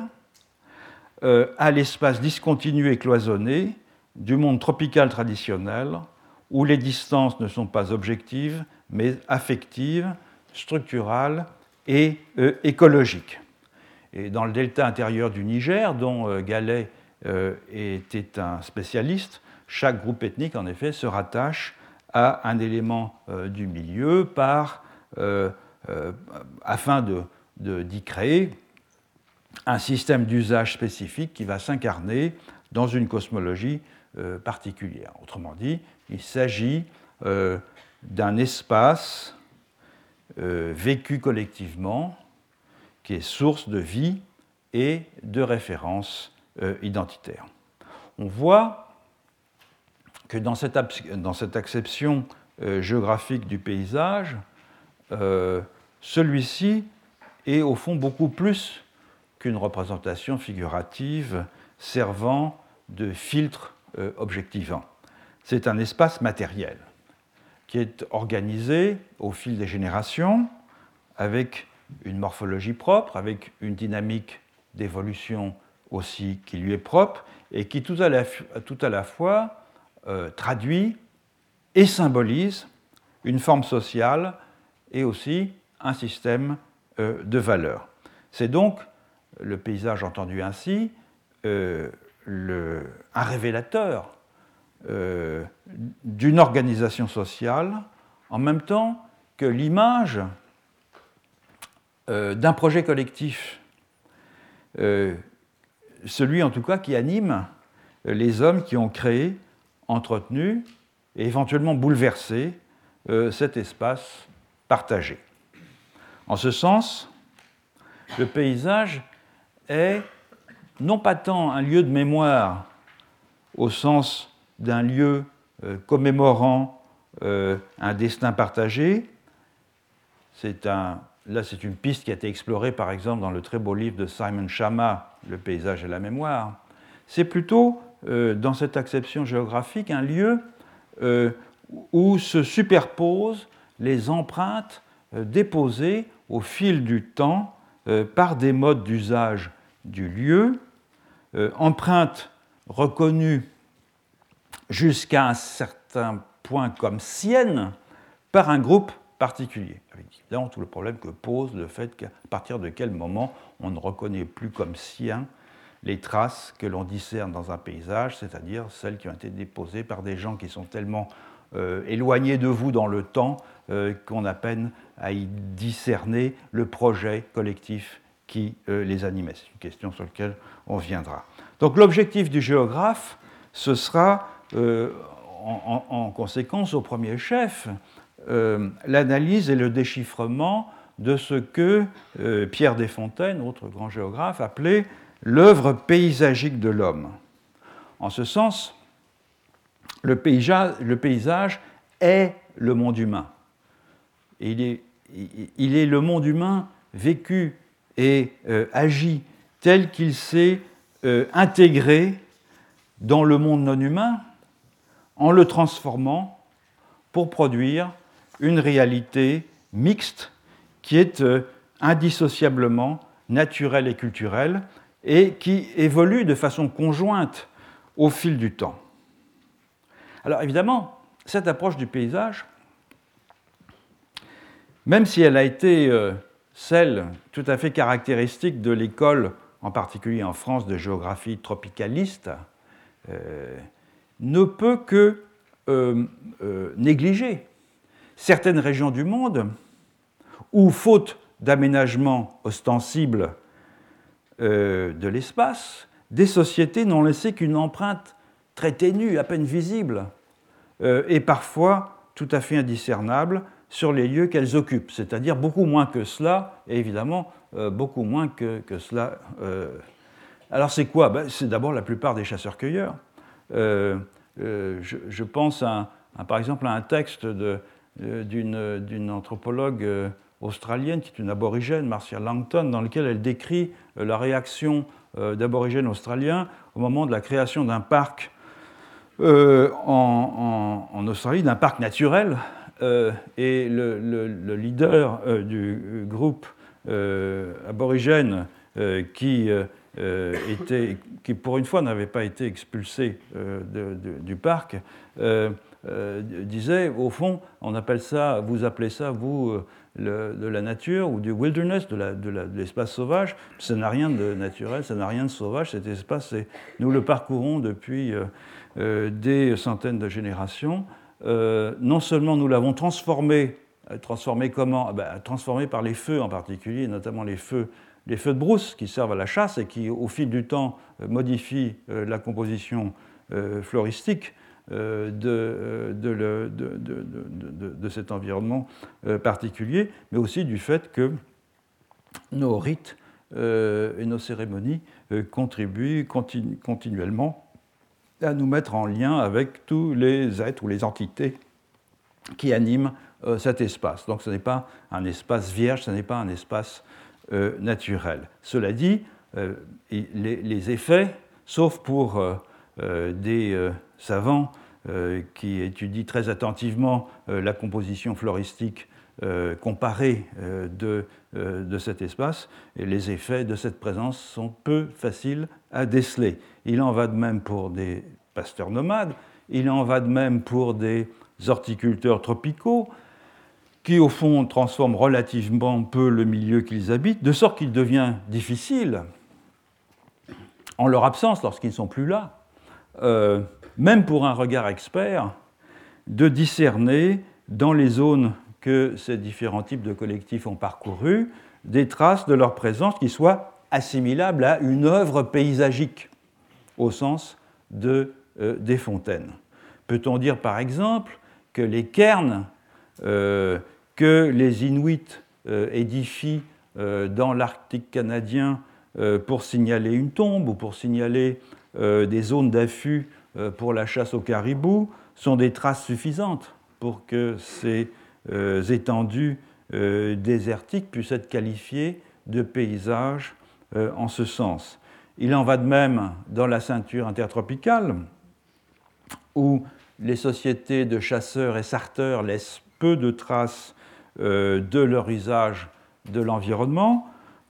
à l'espace discontinu et cloisonné du monde tropical traditionnel, où les distances ne sont pas objectives, mais affectives, structurales et écologiques. Et dans le delta intérieur du Niger, dont Gallet était un spécialiste, chaque groupe ethnique, en effet, se rattache à un élément du milieu afin d'y créer un système d'usage spécifique qui va s'incarner dans une cosmologie particulière. Autrement dit, il s'agit d'un espace vécu collectivement qui est source de vie et de référence identitaire. On voit que dans cette acception géographique du paysage, celui-ci est au fond beaucoup plus qu'une représentation figurative servant de filtre objectivant. C'est un espace matériel qui est organisé au fil des générations avec une morphologie propre, avec une dynamique d'évolution aussi qui lui est propre et qui tout à la fois traduit et symbolise une forme sociale et aussi un système de valeurs. C'est donc, le paysage entendu ainsi, un révélateur d'une organisation sociale en même temps que l'image d'un projet collectif, celui en tout cas qui anime les hommes qui ont créé, entretenu et éventuellement bouleversé cet espace partagé. En ce sens, le paysage est non pas tant un lieu de mémoire au sens d'un lieu commémorant un destin partagé. Là, c'est une piste qui a été explorée, par exemple, dans le très beau livre de Simon Schama, Le paysage et la mémoire. C'est plutôt, dans cette acception géographique, un lieu où se superposent les empreintes déposées au fil du temps par des modes d'usage du lieu, empreintes reconnues jusqu'à un certain point comme siennes par un groupe particulier. Avec évidemment tout le problème que pose le fait qu'à partir de quel moment on ne reconnaît plus comme sien les traces que l'on discerne dans un paysage, c'est-à-dire celles qui ont été déposées par des gens qui sont tellement éloignés de vous dans le temps qu'on a peine à y discerner le projet collectif qui les animait. C'est une question sur laquelle on viendra. Donc l'objectif du géographe, ce sera en conséquence au premier chef l'analyse et le déchiffrement de ce que Pierre Desfontaines, autre grand géographe, appelait l'œuvre paysagique de l'homme. En ce sens, le paysage est le monde humain. Il est le monde humain vécu et agi tel qu'il s'est intégré dans le monde non humain en le transformant pour produire une réalité mixte qui est indissociablement naturelle et culturelle et qui évolue de façon conjointe au fil du temps. Alors évidemment, cette approche du paysage, même si elle a été celle tout à fait caractéristique de l'école, en particulier en France, de géographie tropicaliste, ne peut que négliger certaines régions du monde où, faute d'aménagement ostensible de l'espace, des sociétés n'ont laissé qu'une empreinte très ténue, à peine visible, et parfois tout à fait indiscernable sur les lieux qu'elles occupent, c'est-à-dire beaucoup moins que cela, et évidemment beaucoup moins que cela. Alors c'est quoi ? C'est d'abord la plupart des chasseurs-cueilleurs. Je pense par exemple à un texte d'une anthropologue australienne qui est une aborigène, Marcia Langton, dans lequel elle décrit la réaction d'aborigènes australiens au moment de la création d'un parc en Australie, d'un parc naturel, et le leader du groupe aborigène qui pour une fois n'avait pas été expulsé du parc, disait, au fond, vous appelez ça, vous, de la nature ou du wilderness, de l'espace sauvage. Ça n'a rien de naturel, ça n'a rien de sauvage, cet espace, nous le parcourons depuis des centaines de générations. Non seulement nous l'avons transformé comment ? Transformé par les feux en particulier, notamment les feux de brousse qui servent à la chasse et qui, au fil du temps, modifient la composition floristique de cet environnement particulier, mais aussi du fait que nos rites et nos cérémonies contribuent continuellement à nous mettre en lien avec tous les êtres ou les entités qui animent cet espace. Donc ce n'est pas un espace vierge, ce n'est pas un espace naturel. Cela dit, les effets, sauf pour des savants qui étudient très attentivement la composition floristique comparée de cet espace, et les effets de cette présence sont peu faciles à déceler. Il en va de même pour des pasteurs nomades, il en va de même pour des horticulteurs tropicaux, qui au fond transforment relativement peu le milieu qu'ils habitent, de sorte qu'il devient difficile, en leur absence, lorsqu'ils ne sont plus là, même pour un regard expert, de discerner dans les zones que ces différents types de collectifs ont parcourues des traces de leur présence qui soient assimilables à une œuvre paysagique, au sens de Desfontaines. Peut-on dire par exemple que les cairns que les Inuits édifient dans l'Arctique canadien pour signaler une tombe ou pour signaler des zones d'affût pour la chasse au caribou sont des traces suffisantes pour que ces étendues désertiques puissent être qualifiées de paysages en ce sens. Il en va de même dans la ceinture intertropicale, où les sociétés de chasseurs et sarteurs laissent peu de traces de leur usage de l'environnement.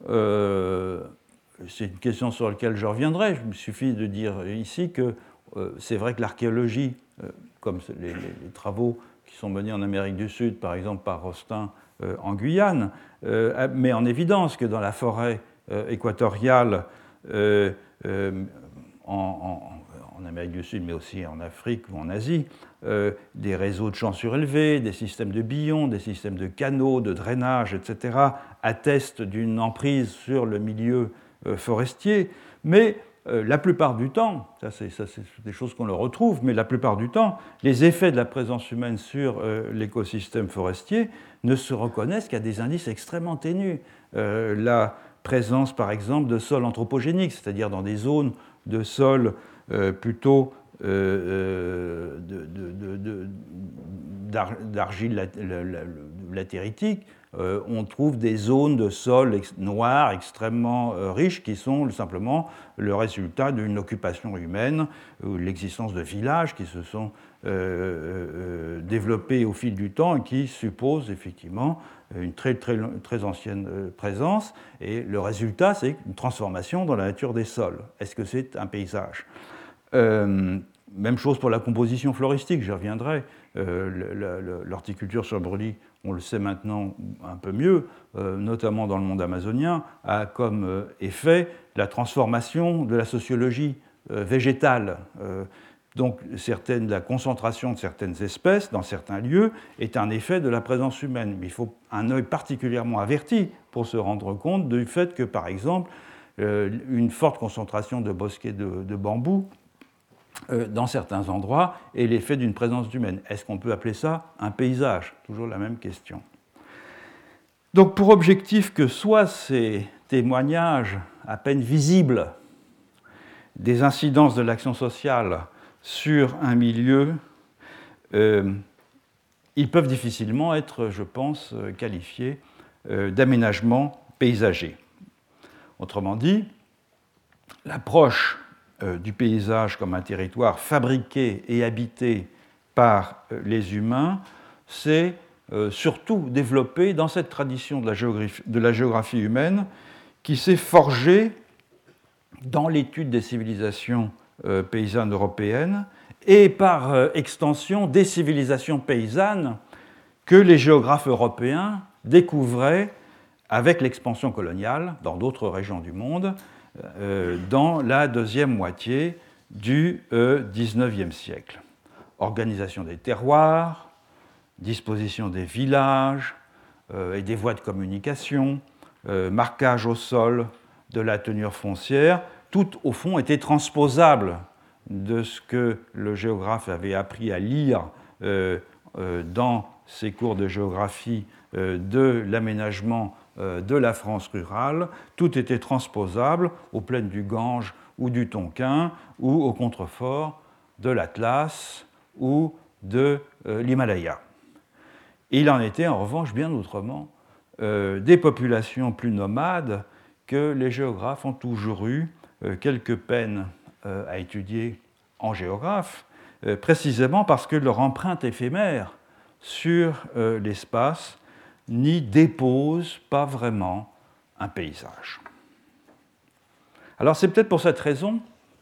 C'est une question sur laquelle je reviendrai. Il me suffit de dire ici que c'est vrai que l'archéologie, comme les travaux qui sont menés en Amérique du Sud, par exemple par Rostin en Guyane, met en évidence que dans la forêt équatoriale, en Amérique du Sud, mais aussi en Afrique ou en Asie, des réseaux de champs surélevés, des systèmes de billons, des systèmes de canaux, de drainage, etc., attestent d'une emprise sur le milieu forestier. Mais la plupart du temps, ça c'est des choses qu'on le retrouve, mais la plupart du temps, les effets de la présence humaine sur l'écosystème forestier ne se reconnaissent qu'à des indices extrêmement ténus. La présence, par exemple, de sols anthropogéniques, c'est-à-dire dans des zones de sols plutôt d'argile latéritique, on trouve des zones de sol noirs extrêmement riches qui sont simplement le résultat d'une occupation humaine ou l'existence de villages qui se sont développés au fil du temps et qui supposent effectivement une très ancienne présence. Et le résultat, c'est une transformation dans la nature des sols. Est-ce que c'est un paysage ? Même chose pour la composition floristique, j'y reviendrai. L'horticulture sur brûlis, on le sait maintenant un peu mieux, notamment dans le monde amazonien, a comme effet la transformation de la sociologie végétale. Donc la concentration de certaines espèces dans certains lieux est un effet de la présence humaine. Mais il faut un œil particulièrement averti pour se rendre compte du fait que, par exemple, une forte concentration de bosquets de bambou dans certains endroits est l'effet d'une présence humaine. Est-ce qu'on peut appeler ça un paysage ? Toujours la même question. Donc pour objectif que soient ces témoignages à peine visibles des incidences de l'action sociale sur un milieu, ils peuvent difficilement être, je pense, qualifiés d'aménagement paysager. Autrement dit, l'approche du paysage comme un territoire fabriqué et habité par les humains s'est surtout développée dans cette tradition de la géographie humaine qui s'est forgée dans l'étude des civilisations paysannes européennes et par extension des civilisations paysannes que les géographes européens découvraient avec l'expansion coloniale dans d'autres régions du monde dans la deuxième moitié du XIXe siècle. Organisation des terroirs, disposition des villages et des voies de communication, marquage au sol de la tenure foncière, tout au fond était transposable de ce que le géographe avait appris à lire dans ses cours de géographie de l'aménagement de la France rurale. Tout était transposable aux plaines du Gange ou du Tonkin ou aux contreforts de l'Atlas ou de l'Himalaya. Il en était en revanche bien autrement des populations plus nomades que les géographes ont toujours eu quelques peines à étudier en géographe, précisément parce que leur empreinte éphémère sur l'espace n'y dépose pas vraiment un paysage. Alors c'est peut-être pour cette raison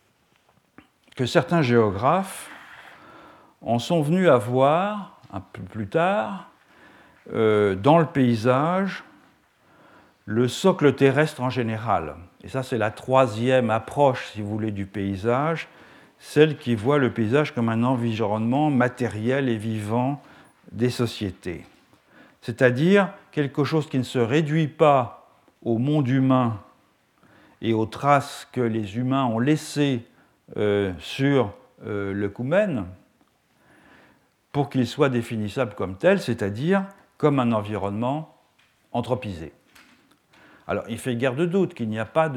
que certains géographes en sont venus à voir, un peu plus tard, dans le paysage, le socle terrestre en général. Et ça, c'est la troisième approche, si vous voulez, du paysage, celle qui voit le paysage comme un environnement matériel et vivant des sociétés. C'est-à-dire quelque chose qui ne se réduit pas au monde humain et aux traces que les humains ont laissées sur le Koumen, pour qu'il soit définissable comme tel, c'est-à-dire comme un environnement anthropisé. Alors, il fait guère de doute qu'il n'y a pas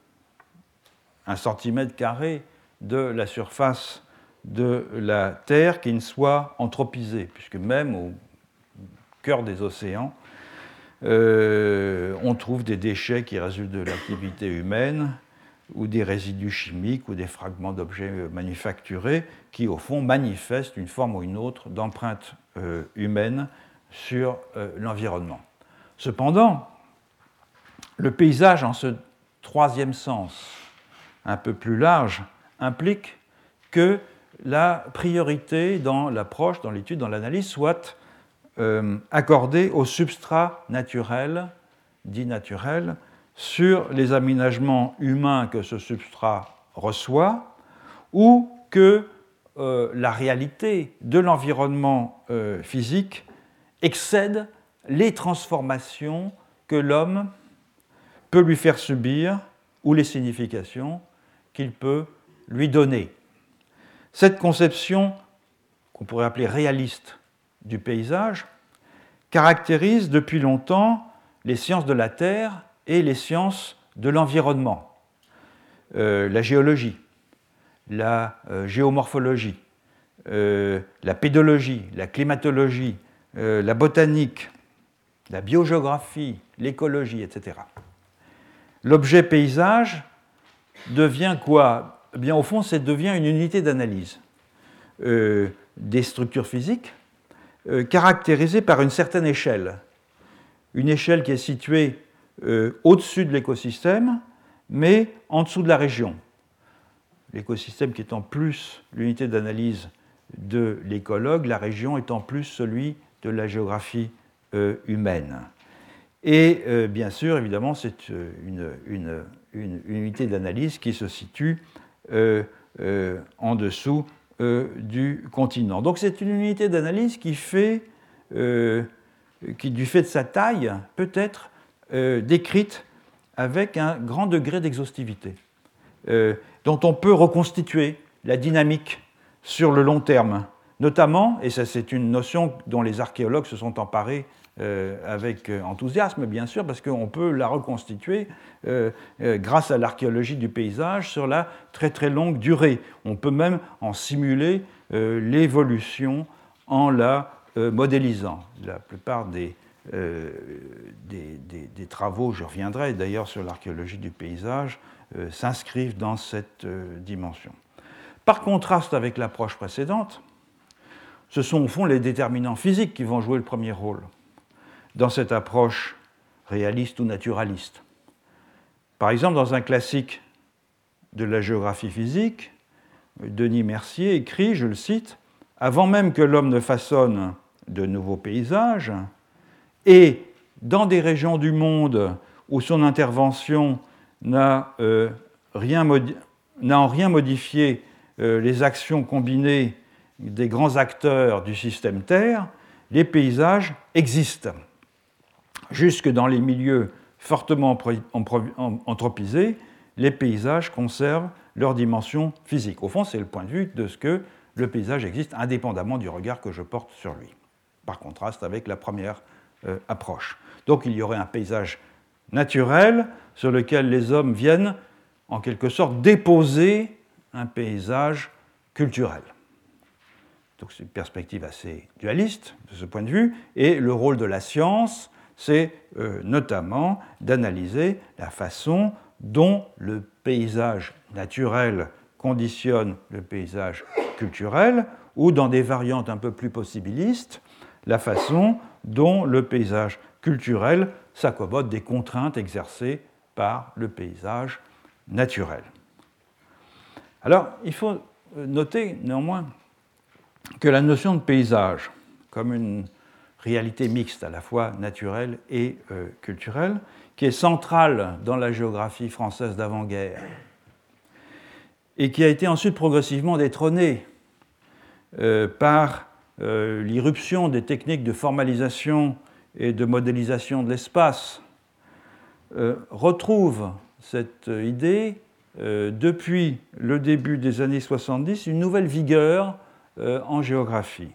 un centimètre carré de la surface de la Terre qui ne soit anthropisé, puisque même au cœur des océans, on trouve des déchets qui résultent de l'activité humaine, ou des résidus chimiques, ou des fragments d'objets manufacturés, qui, au fond, manifestent une forme ou une autre d'empreinte humaine sur l'environnement. Cependant, le paysage, en ce troisième sens, un peu plus large, implique que la priorité dans l'approche, dans l'étude, dans l'analyse, soit accordée au substrat naturel, dit naturel, sur les aménagements humains que ce substrat reçoit, ou que la réalité de l'environnement physique excède les transformations que l'homme peut lui faire subir ou les significations qu'il peut lui donner. Cette conception, qu'on pourrait appeler réaliste du paysage, caractérise depuis longtemps les sciences de la Terre et les sciences de l'environnement, la géologie, la géomorphologie, la pédologie, la climatologie, la botanique, la biogéographie, l'écologie, etc. L'objet paysage devient quoi? Eh bien, au fond, ça devient une unité d'analyse des structures physiques caractérisée par une certaine échelle. Une échelle qui est située au-dessus de l'écosystème, mais en dessous de la région. L'écosystème qui étant plus l'unité d'analyse de l'écologue, la région étant plus celui de la géographie humaine. Et bien sûr, évidemment, c'est une unité d'analyse qui se situe en dessous du continent. Donc c'est une unité d'analyse qui, du fait de sa taille, peut être décrite avec un grand degré d'exhaustivité, dont on peut reconstituer la dynamique sur le long terme, notamment, et ça c'est une notion dont les archéologues se sont emparés avec enthousiasme, bien sûr, parce qu'on peut la reconstituer grâce à l'archéologie du paysage sur la très très longue durée. On peut même en simuler l'évolution en la modélisant. La plupart des travaux, je reviendrai d'ailleurs sur l'archéologie du paysage, s'inscrivent dans cette dimension. Par contraste avec l'approche précédente, ce sont au fond les déterminants physiques qui vont jouer le premier rôle dans cette approche réaliste ou naturaliste. Par exemple, dans un classique de la géographie physique, Denis Mercier écrit, je le cite, « Avant même que l'homme ne façonne de nouveaux paysages, et dans des régions du monde où son intervention n'a en rien modifié les actions combinées des grands acteurs du système Terre, les paysages existent. Jusque dans les milieux fortement anthropisés, les paysages conservent leur dimension physique. Au fond, c'est le point de vue de ce que le paysage existe indépendamment du regard que je porte sur lui, par contraste avec la première approche. Donc il y aurait un paysage naturel sur lequel les hommes viennent, en quelque sorte, déposer un paysage culturel. Donc c'est une perspective assez dualiste de ce point de vue, et le rôle de la science, c'est notamment d'analyser la façon dont le paysage naturel conditionne le paysage culturel, ou dans des variantes un peu plus possibilistes, la façon dont le paysage culturel s'accommode des contraintes exercées par le paysage naturel. Alors, il faut noter néanmoins que la notion de paysage, comme une réalité mixte à la fois naturelle et culturelle, qui est centrale dans la géographie française d'avant-guerre et qui a été ensuite progressivement détrônée par l'irruption des techniques de formalisation et de modélisation de l'espace, retrouve cette idée depuis le début des années 70 une nouvelle vigueur en géographie.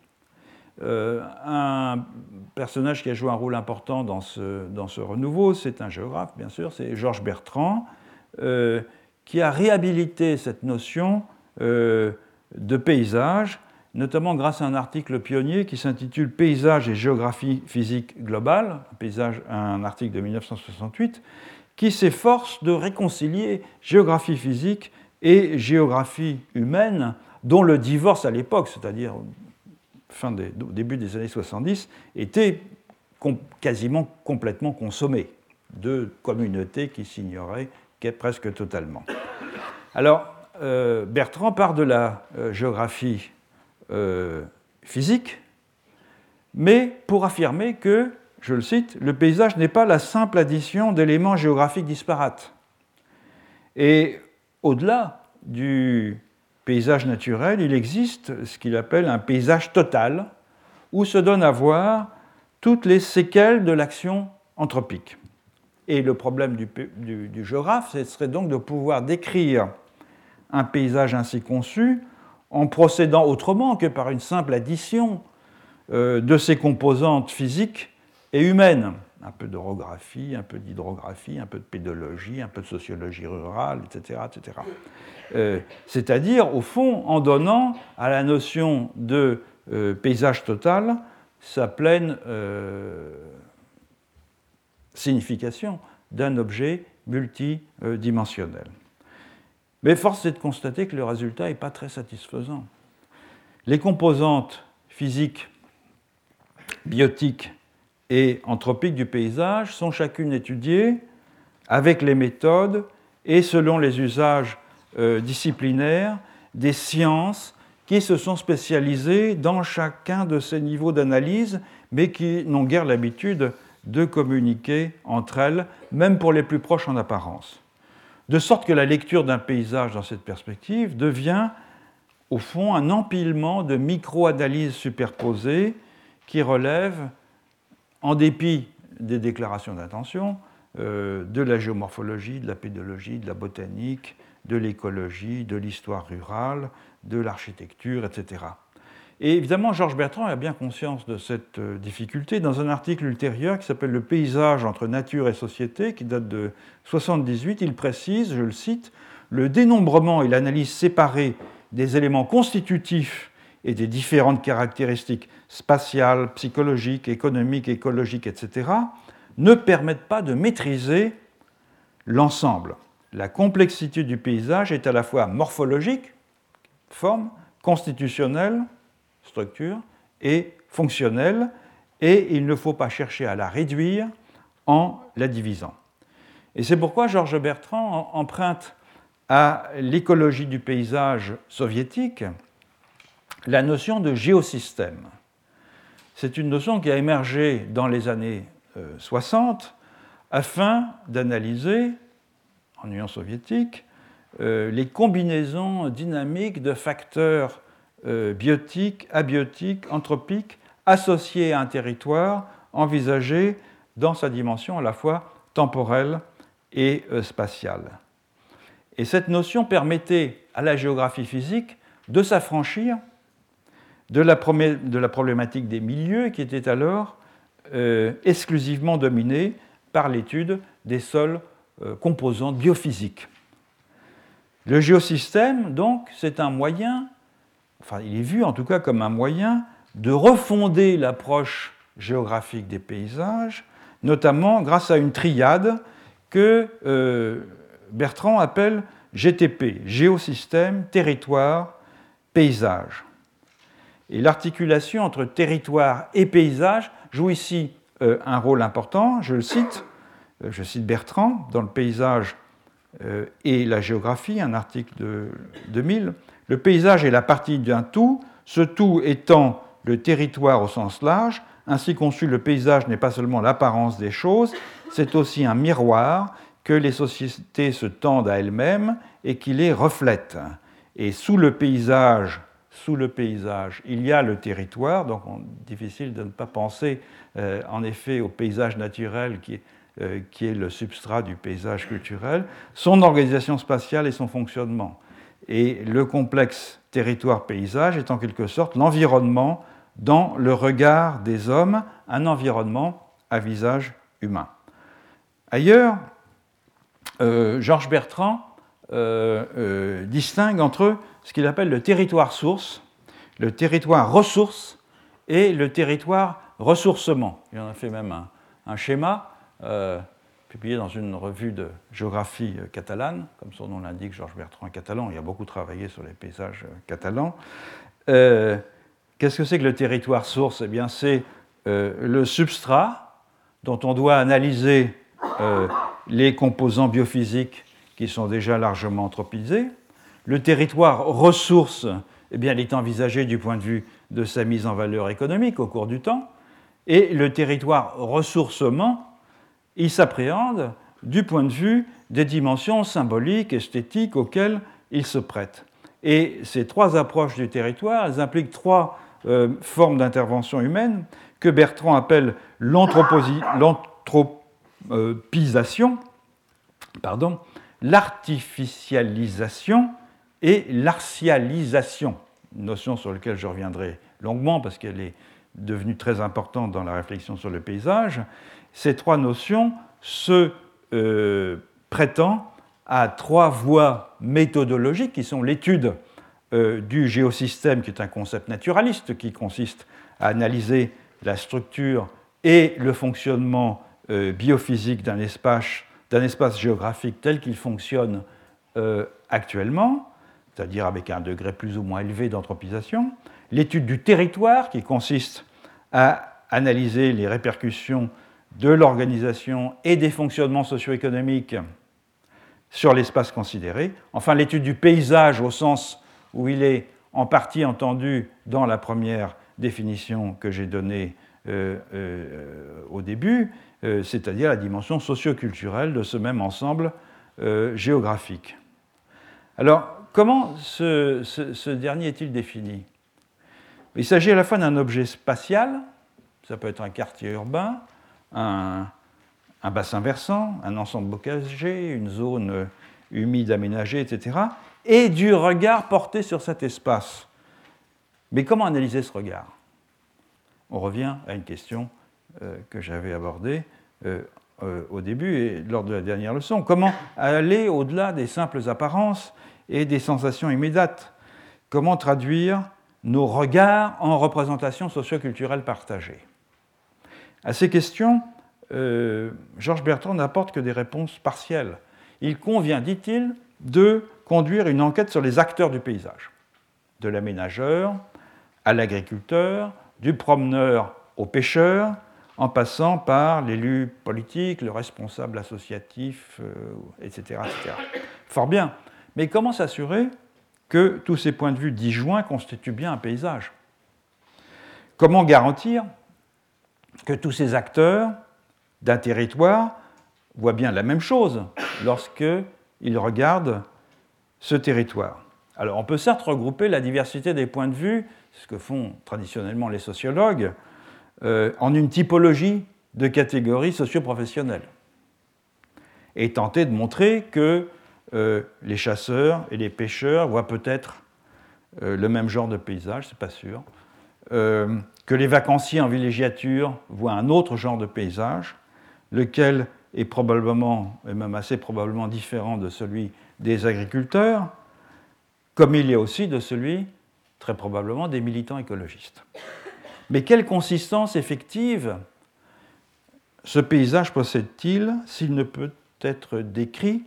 Un personnage qui a joué un rôle important dans ce renouveau, c'est un géographe, bien sûr, c'est Georges Bertrand, qui a réhabilité cette notion de paysage, notamment grâce à un article pionnier qui s'intitule « Paysage et géographie physique globale », un article de 1968, qui s'efforce de réconcilier géographie physique et géographie humaine, dont le divorce à l'époque, c'est-à-dire au début des années 70, était quasiment complètement consommé. Deux communautés qui s'ignoraient presque totalement. Alors, Bertrand part de la géographie physique, mais pour affirmer que, je le cite, le paysage n'est pas la simple addition d'éléments géographiques disparates. Et au-delà, du paysage naturel, il existe ce qu'il appelle un paysage total, où se donnent à voir toutes les séquelles de l'action anthropique. Et le problème du géographe, ce serait donc de pouvoir décrire un paysage ainsi conçu en procédant autrement que par une simple addition de ses composantes physiques et humaines. Un peu d'orographie, un peu d'hydrographie, un peu de pédologie, un peu de sociologie rurale, etc. etc. C'est-à-dire, au fond, en donnant à la notion de paysage total sa pleine signification d'un objet multidimensionnel. Mais force est de constater que le résultat n'est pas très satisfaisant. Les composantes physiques, biotiques et anthropiques du paysage sont chacune étudiées avec les méthodes et selon les usages disciplinaires des sciences qui se sont spécialisées dans chacun de ces niveaux d'analyse, mais qui n'ont guère l'habitude de communiquer entre elles, même pour les plus proches en apparence. De sorte que la lecture d'un paysage dans cette perspective devient, au fond, un empilement de micro-analyses superposées qui relèvent, en dépit des déclarations d'intention, de la géomorphologie, de la pédologie, de la botanique, de l'écologie, de l'histoire rurale, de l'architecture, etc. Et évidemment, Georges Bertrand a bien conscience de cette difficulté. Dans un article ultérieur qui s'appelle « Le paysage entre nature et société », qui date de 1978, il précise, je le cite, « Le dénombrement et l'analyse séparée des éléments constitutifs et des différentes caractéristiques spatiales, psychologiques, économiques, écologiques, etc., ne permettent pas de maîtriser l'ensemble. La complexité du paysage est à la fois morphologique, forme, constitutionnelle, structure, et fonctionnelle, et il ne faut pas chercher à la réduire en la divisant. » Et c'est pourquoi Georges Bertrand emprunte à l'écologie du paysage soviétique la notion de géosystème. C'est une notion qui a émergé dans les années 60 afin d'analyser, en Union soviétique, les combinaisons dynamiques de facteurs biotiques, abiotiques, anthropiques, associés à un territoire envisagé dans sa dimension à la fois temporelle et spatiale. Et cette notion permettait à la géographie physique de s'affranchir de la problématique des milieux qui était alors exclusivement dominée par l'étude des seules composantes biophysiques. Le géosystème, donc, c'est un moyen, enfin, il est vu en tout cas comme un moyen de refonder l'approche géographique des paysages, notamment grâce à une triade que Bertrand appelle GTP, géosystème, territoire, paysage. Et l'articulation entre territoire et paysage joue ici un rôle important. Je cite Bertrand dans Le paysage et la géographie, un article de 2000. Le paysage est la partie d'un tout, ce tout étant le territoire au sens large. Ainsi conçu, le paysage n'est pas seulement l'apparence des choses, c'est aussi un miroir que les sociétés se tendent à elles-mêmes et qui les reflètent. Et sous le paysage, il y a le territoire, donc difficile de ne pas penser en effet au paysage naturel qui est le substrat du paysage culturel, son organisation spatiale et son fonctionnement. Et le complexe territoire-paysage est en quelque sorte l'environnement dans le regard des hommes, un environnement à visage humain. Ailleurs, Georges Bertrand distingue entre ce qu'il appelle le territoire source, le territoire ressource et le territoire ressourcement. Il en a fait même un schéma publié dans une revue de géographie catalane, comme son nom l'indique, Georges Bertrand est catalan, il a beaucoup travaillé sur les paysages catalans. Qu'est-ce que c'est que le territoire source ? Eh bien, c'est le substrat dont on doit analyser les composants biophysiques qui sont déjà largement anthropisés. Le territoire ressource, eh bien, il est envisagé du point de vue de sa mise en valeur économique au cours du temps. Et le territoire ressourcement, il s'appréhende du point de vue des dimensions symboliques, esthétiques auxquelles il se prête. Et ces trois approches du territoire, elles impliquent trois formes d'intervention humaine que Bertrand appelle l'anthropisation, l'artificialisation et l'artialisation, une notion sur laquelle je reviendrai longuement parce qu'elle est devenue très importante dans la réflexion sur le paysage. Ces trois notions se prêtent à trois voies méthodologiques qui sont l'étude du géosystème, qui est un concept naturaliste qui consiste à analyser la structure et le fonctionnement biophysique d'un espace géographique tel qu'il fonctionne actuellement, c'est-à-dire avec un degré plus ou moins élevé d'anthropisation. L'étude du territoire, qui consiste à analyser les répercussions de l'organisation et des fonctionnements socio-économiques sur l'espace considéré. Enfin, l'étude du paysage au sens où il est en partie entendu dans la première définition que j'ai donnée au début, c'est-à-dire la dimension socio-culturelle de ce même ensemble géographique. Alors, comment ce dernier est-il défini? Il s'agit à la fois d'un objet spatial, ça peut être un quartier urbain, un bassin versant, un ensemble bocager, une zone humide aménagée, etc., et du regard porté sur cet espace. Mais comment analyser ce regard? On revient à une question que j'avais abordée au début et lors de la dernière leçon. Comment aller au-delà des simples apparences et des sensations immédiates? Comment traduire nos regards en représentations socio-culturelles partagées? À ces questions, Georges Bertrand n'apporte que des réponses partielles. Il convient, dit-il, de conduire une enquête sur les acteurs du paysage, de l'aménageur à l'agriculteur, du promeneur au pêcheur, en passant par l'élu politique, le responsable associatif, etc., etc. Fort bien, mais comment s'assurer que tous ces points de vue disjoints constituent bien un paysage? Comment garantir que tous ces acteurs d'un territoire voient bien la même chose lorsqu'ils regardent ce territoire? Alors, on peut certes regrouper la diversité des points de vue, c'est ce que font traditionnellement les sociologues, en une typologie de catégories socio-professionnelles, et tenter de montrer que les chasseurs et les pêcheurs voient peut-être le même genre de paysage, c'est pas sûr, que les vacanciers en villégiature voient un autre genre de paysage, lequel est probablement, et même assez probablement différent de celui des agriculteurs, comme il y a aussi de celui, très probablement, des militants écologistes. Mais quelle consistance effective ce paysage possède-t-il s'il ne peut être décrit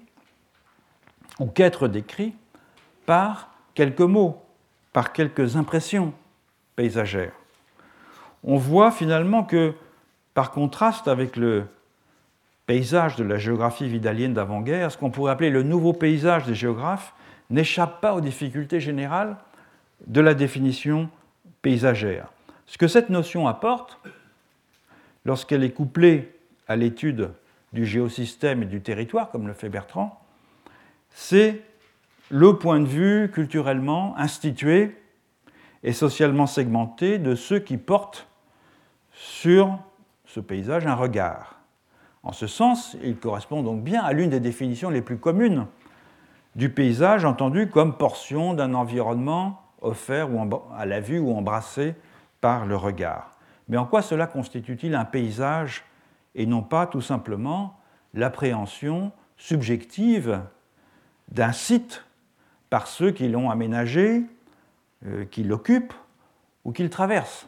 ou qu'être décrit par quelques mots, par quelques impressions paysagères? On voit finalement que, par contraste avec le paysage de la géographie vidalienne d'avant-guerre, ce qu'on pourrait appeler le nouveau paysage des géographes n'échappe pas aux difficultés générales de la définition paysagère. Ce que cette notion apporte, lorsqu'elle est couplée à l'étude du géosystème et du territoire, comme le fait Bertrand, c'est le point de vue culturellement institué et socialement segmenté de ceux qui portent sur ce paysage un regard. En ce sens, il correspond donc bien à l'une des définitions les plus communes du paysage, entendu comme portion d'un environnement offert à la vue ou embrassé par le regard. Mais en quoi cela constitue-t-il un paysage et non pas tout simplement l'appréhension subjective d'un site par ceux qui l'ont aménagé, qui l'occupent ou qui le traversent?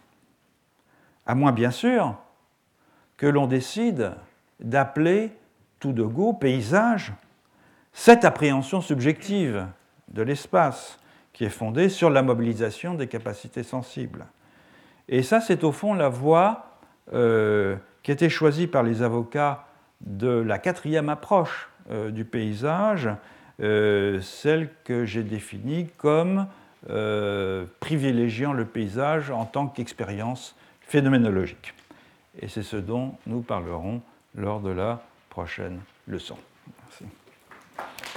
À moins bien sûr que l'on décide d'appeler tout de go paysage cette appréhension subjective de l'espace qui est fondée sur la mobilisation des capacités sensibles. Et ça, c'est au fond la voie qui a été choisie par les avocats de la quatrième approche du paysage, celle que j'ai définie comme privilégiant le paysage en tant qu'expérience phénoménologique. Et c'est ce dont nous parlerons lors de la prochaine leçon. Merci.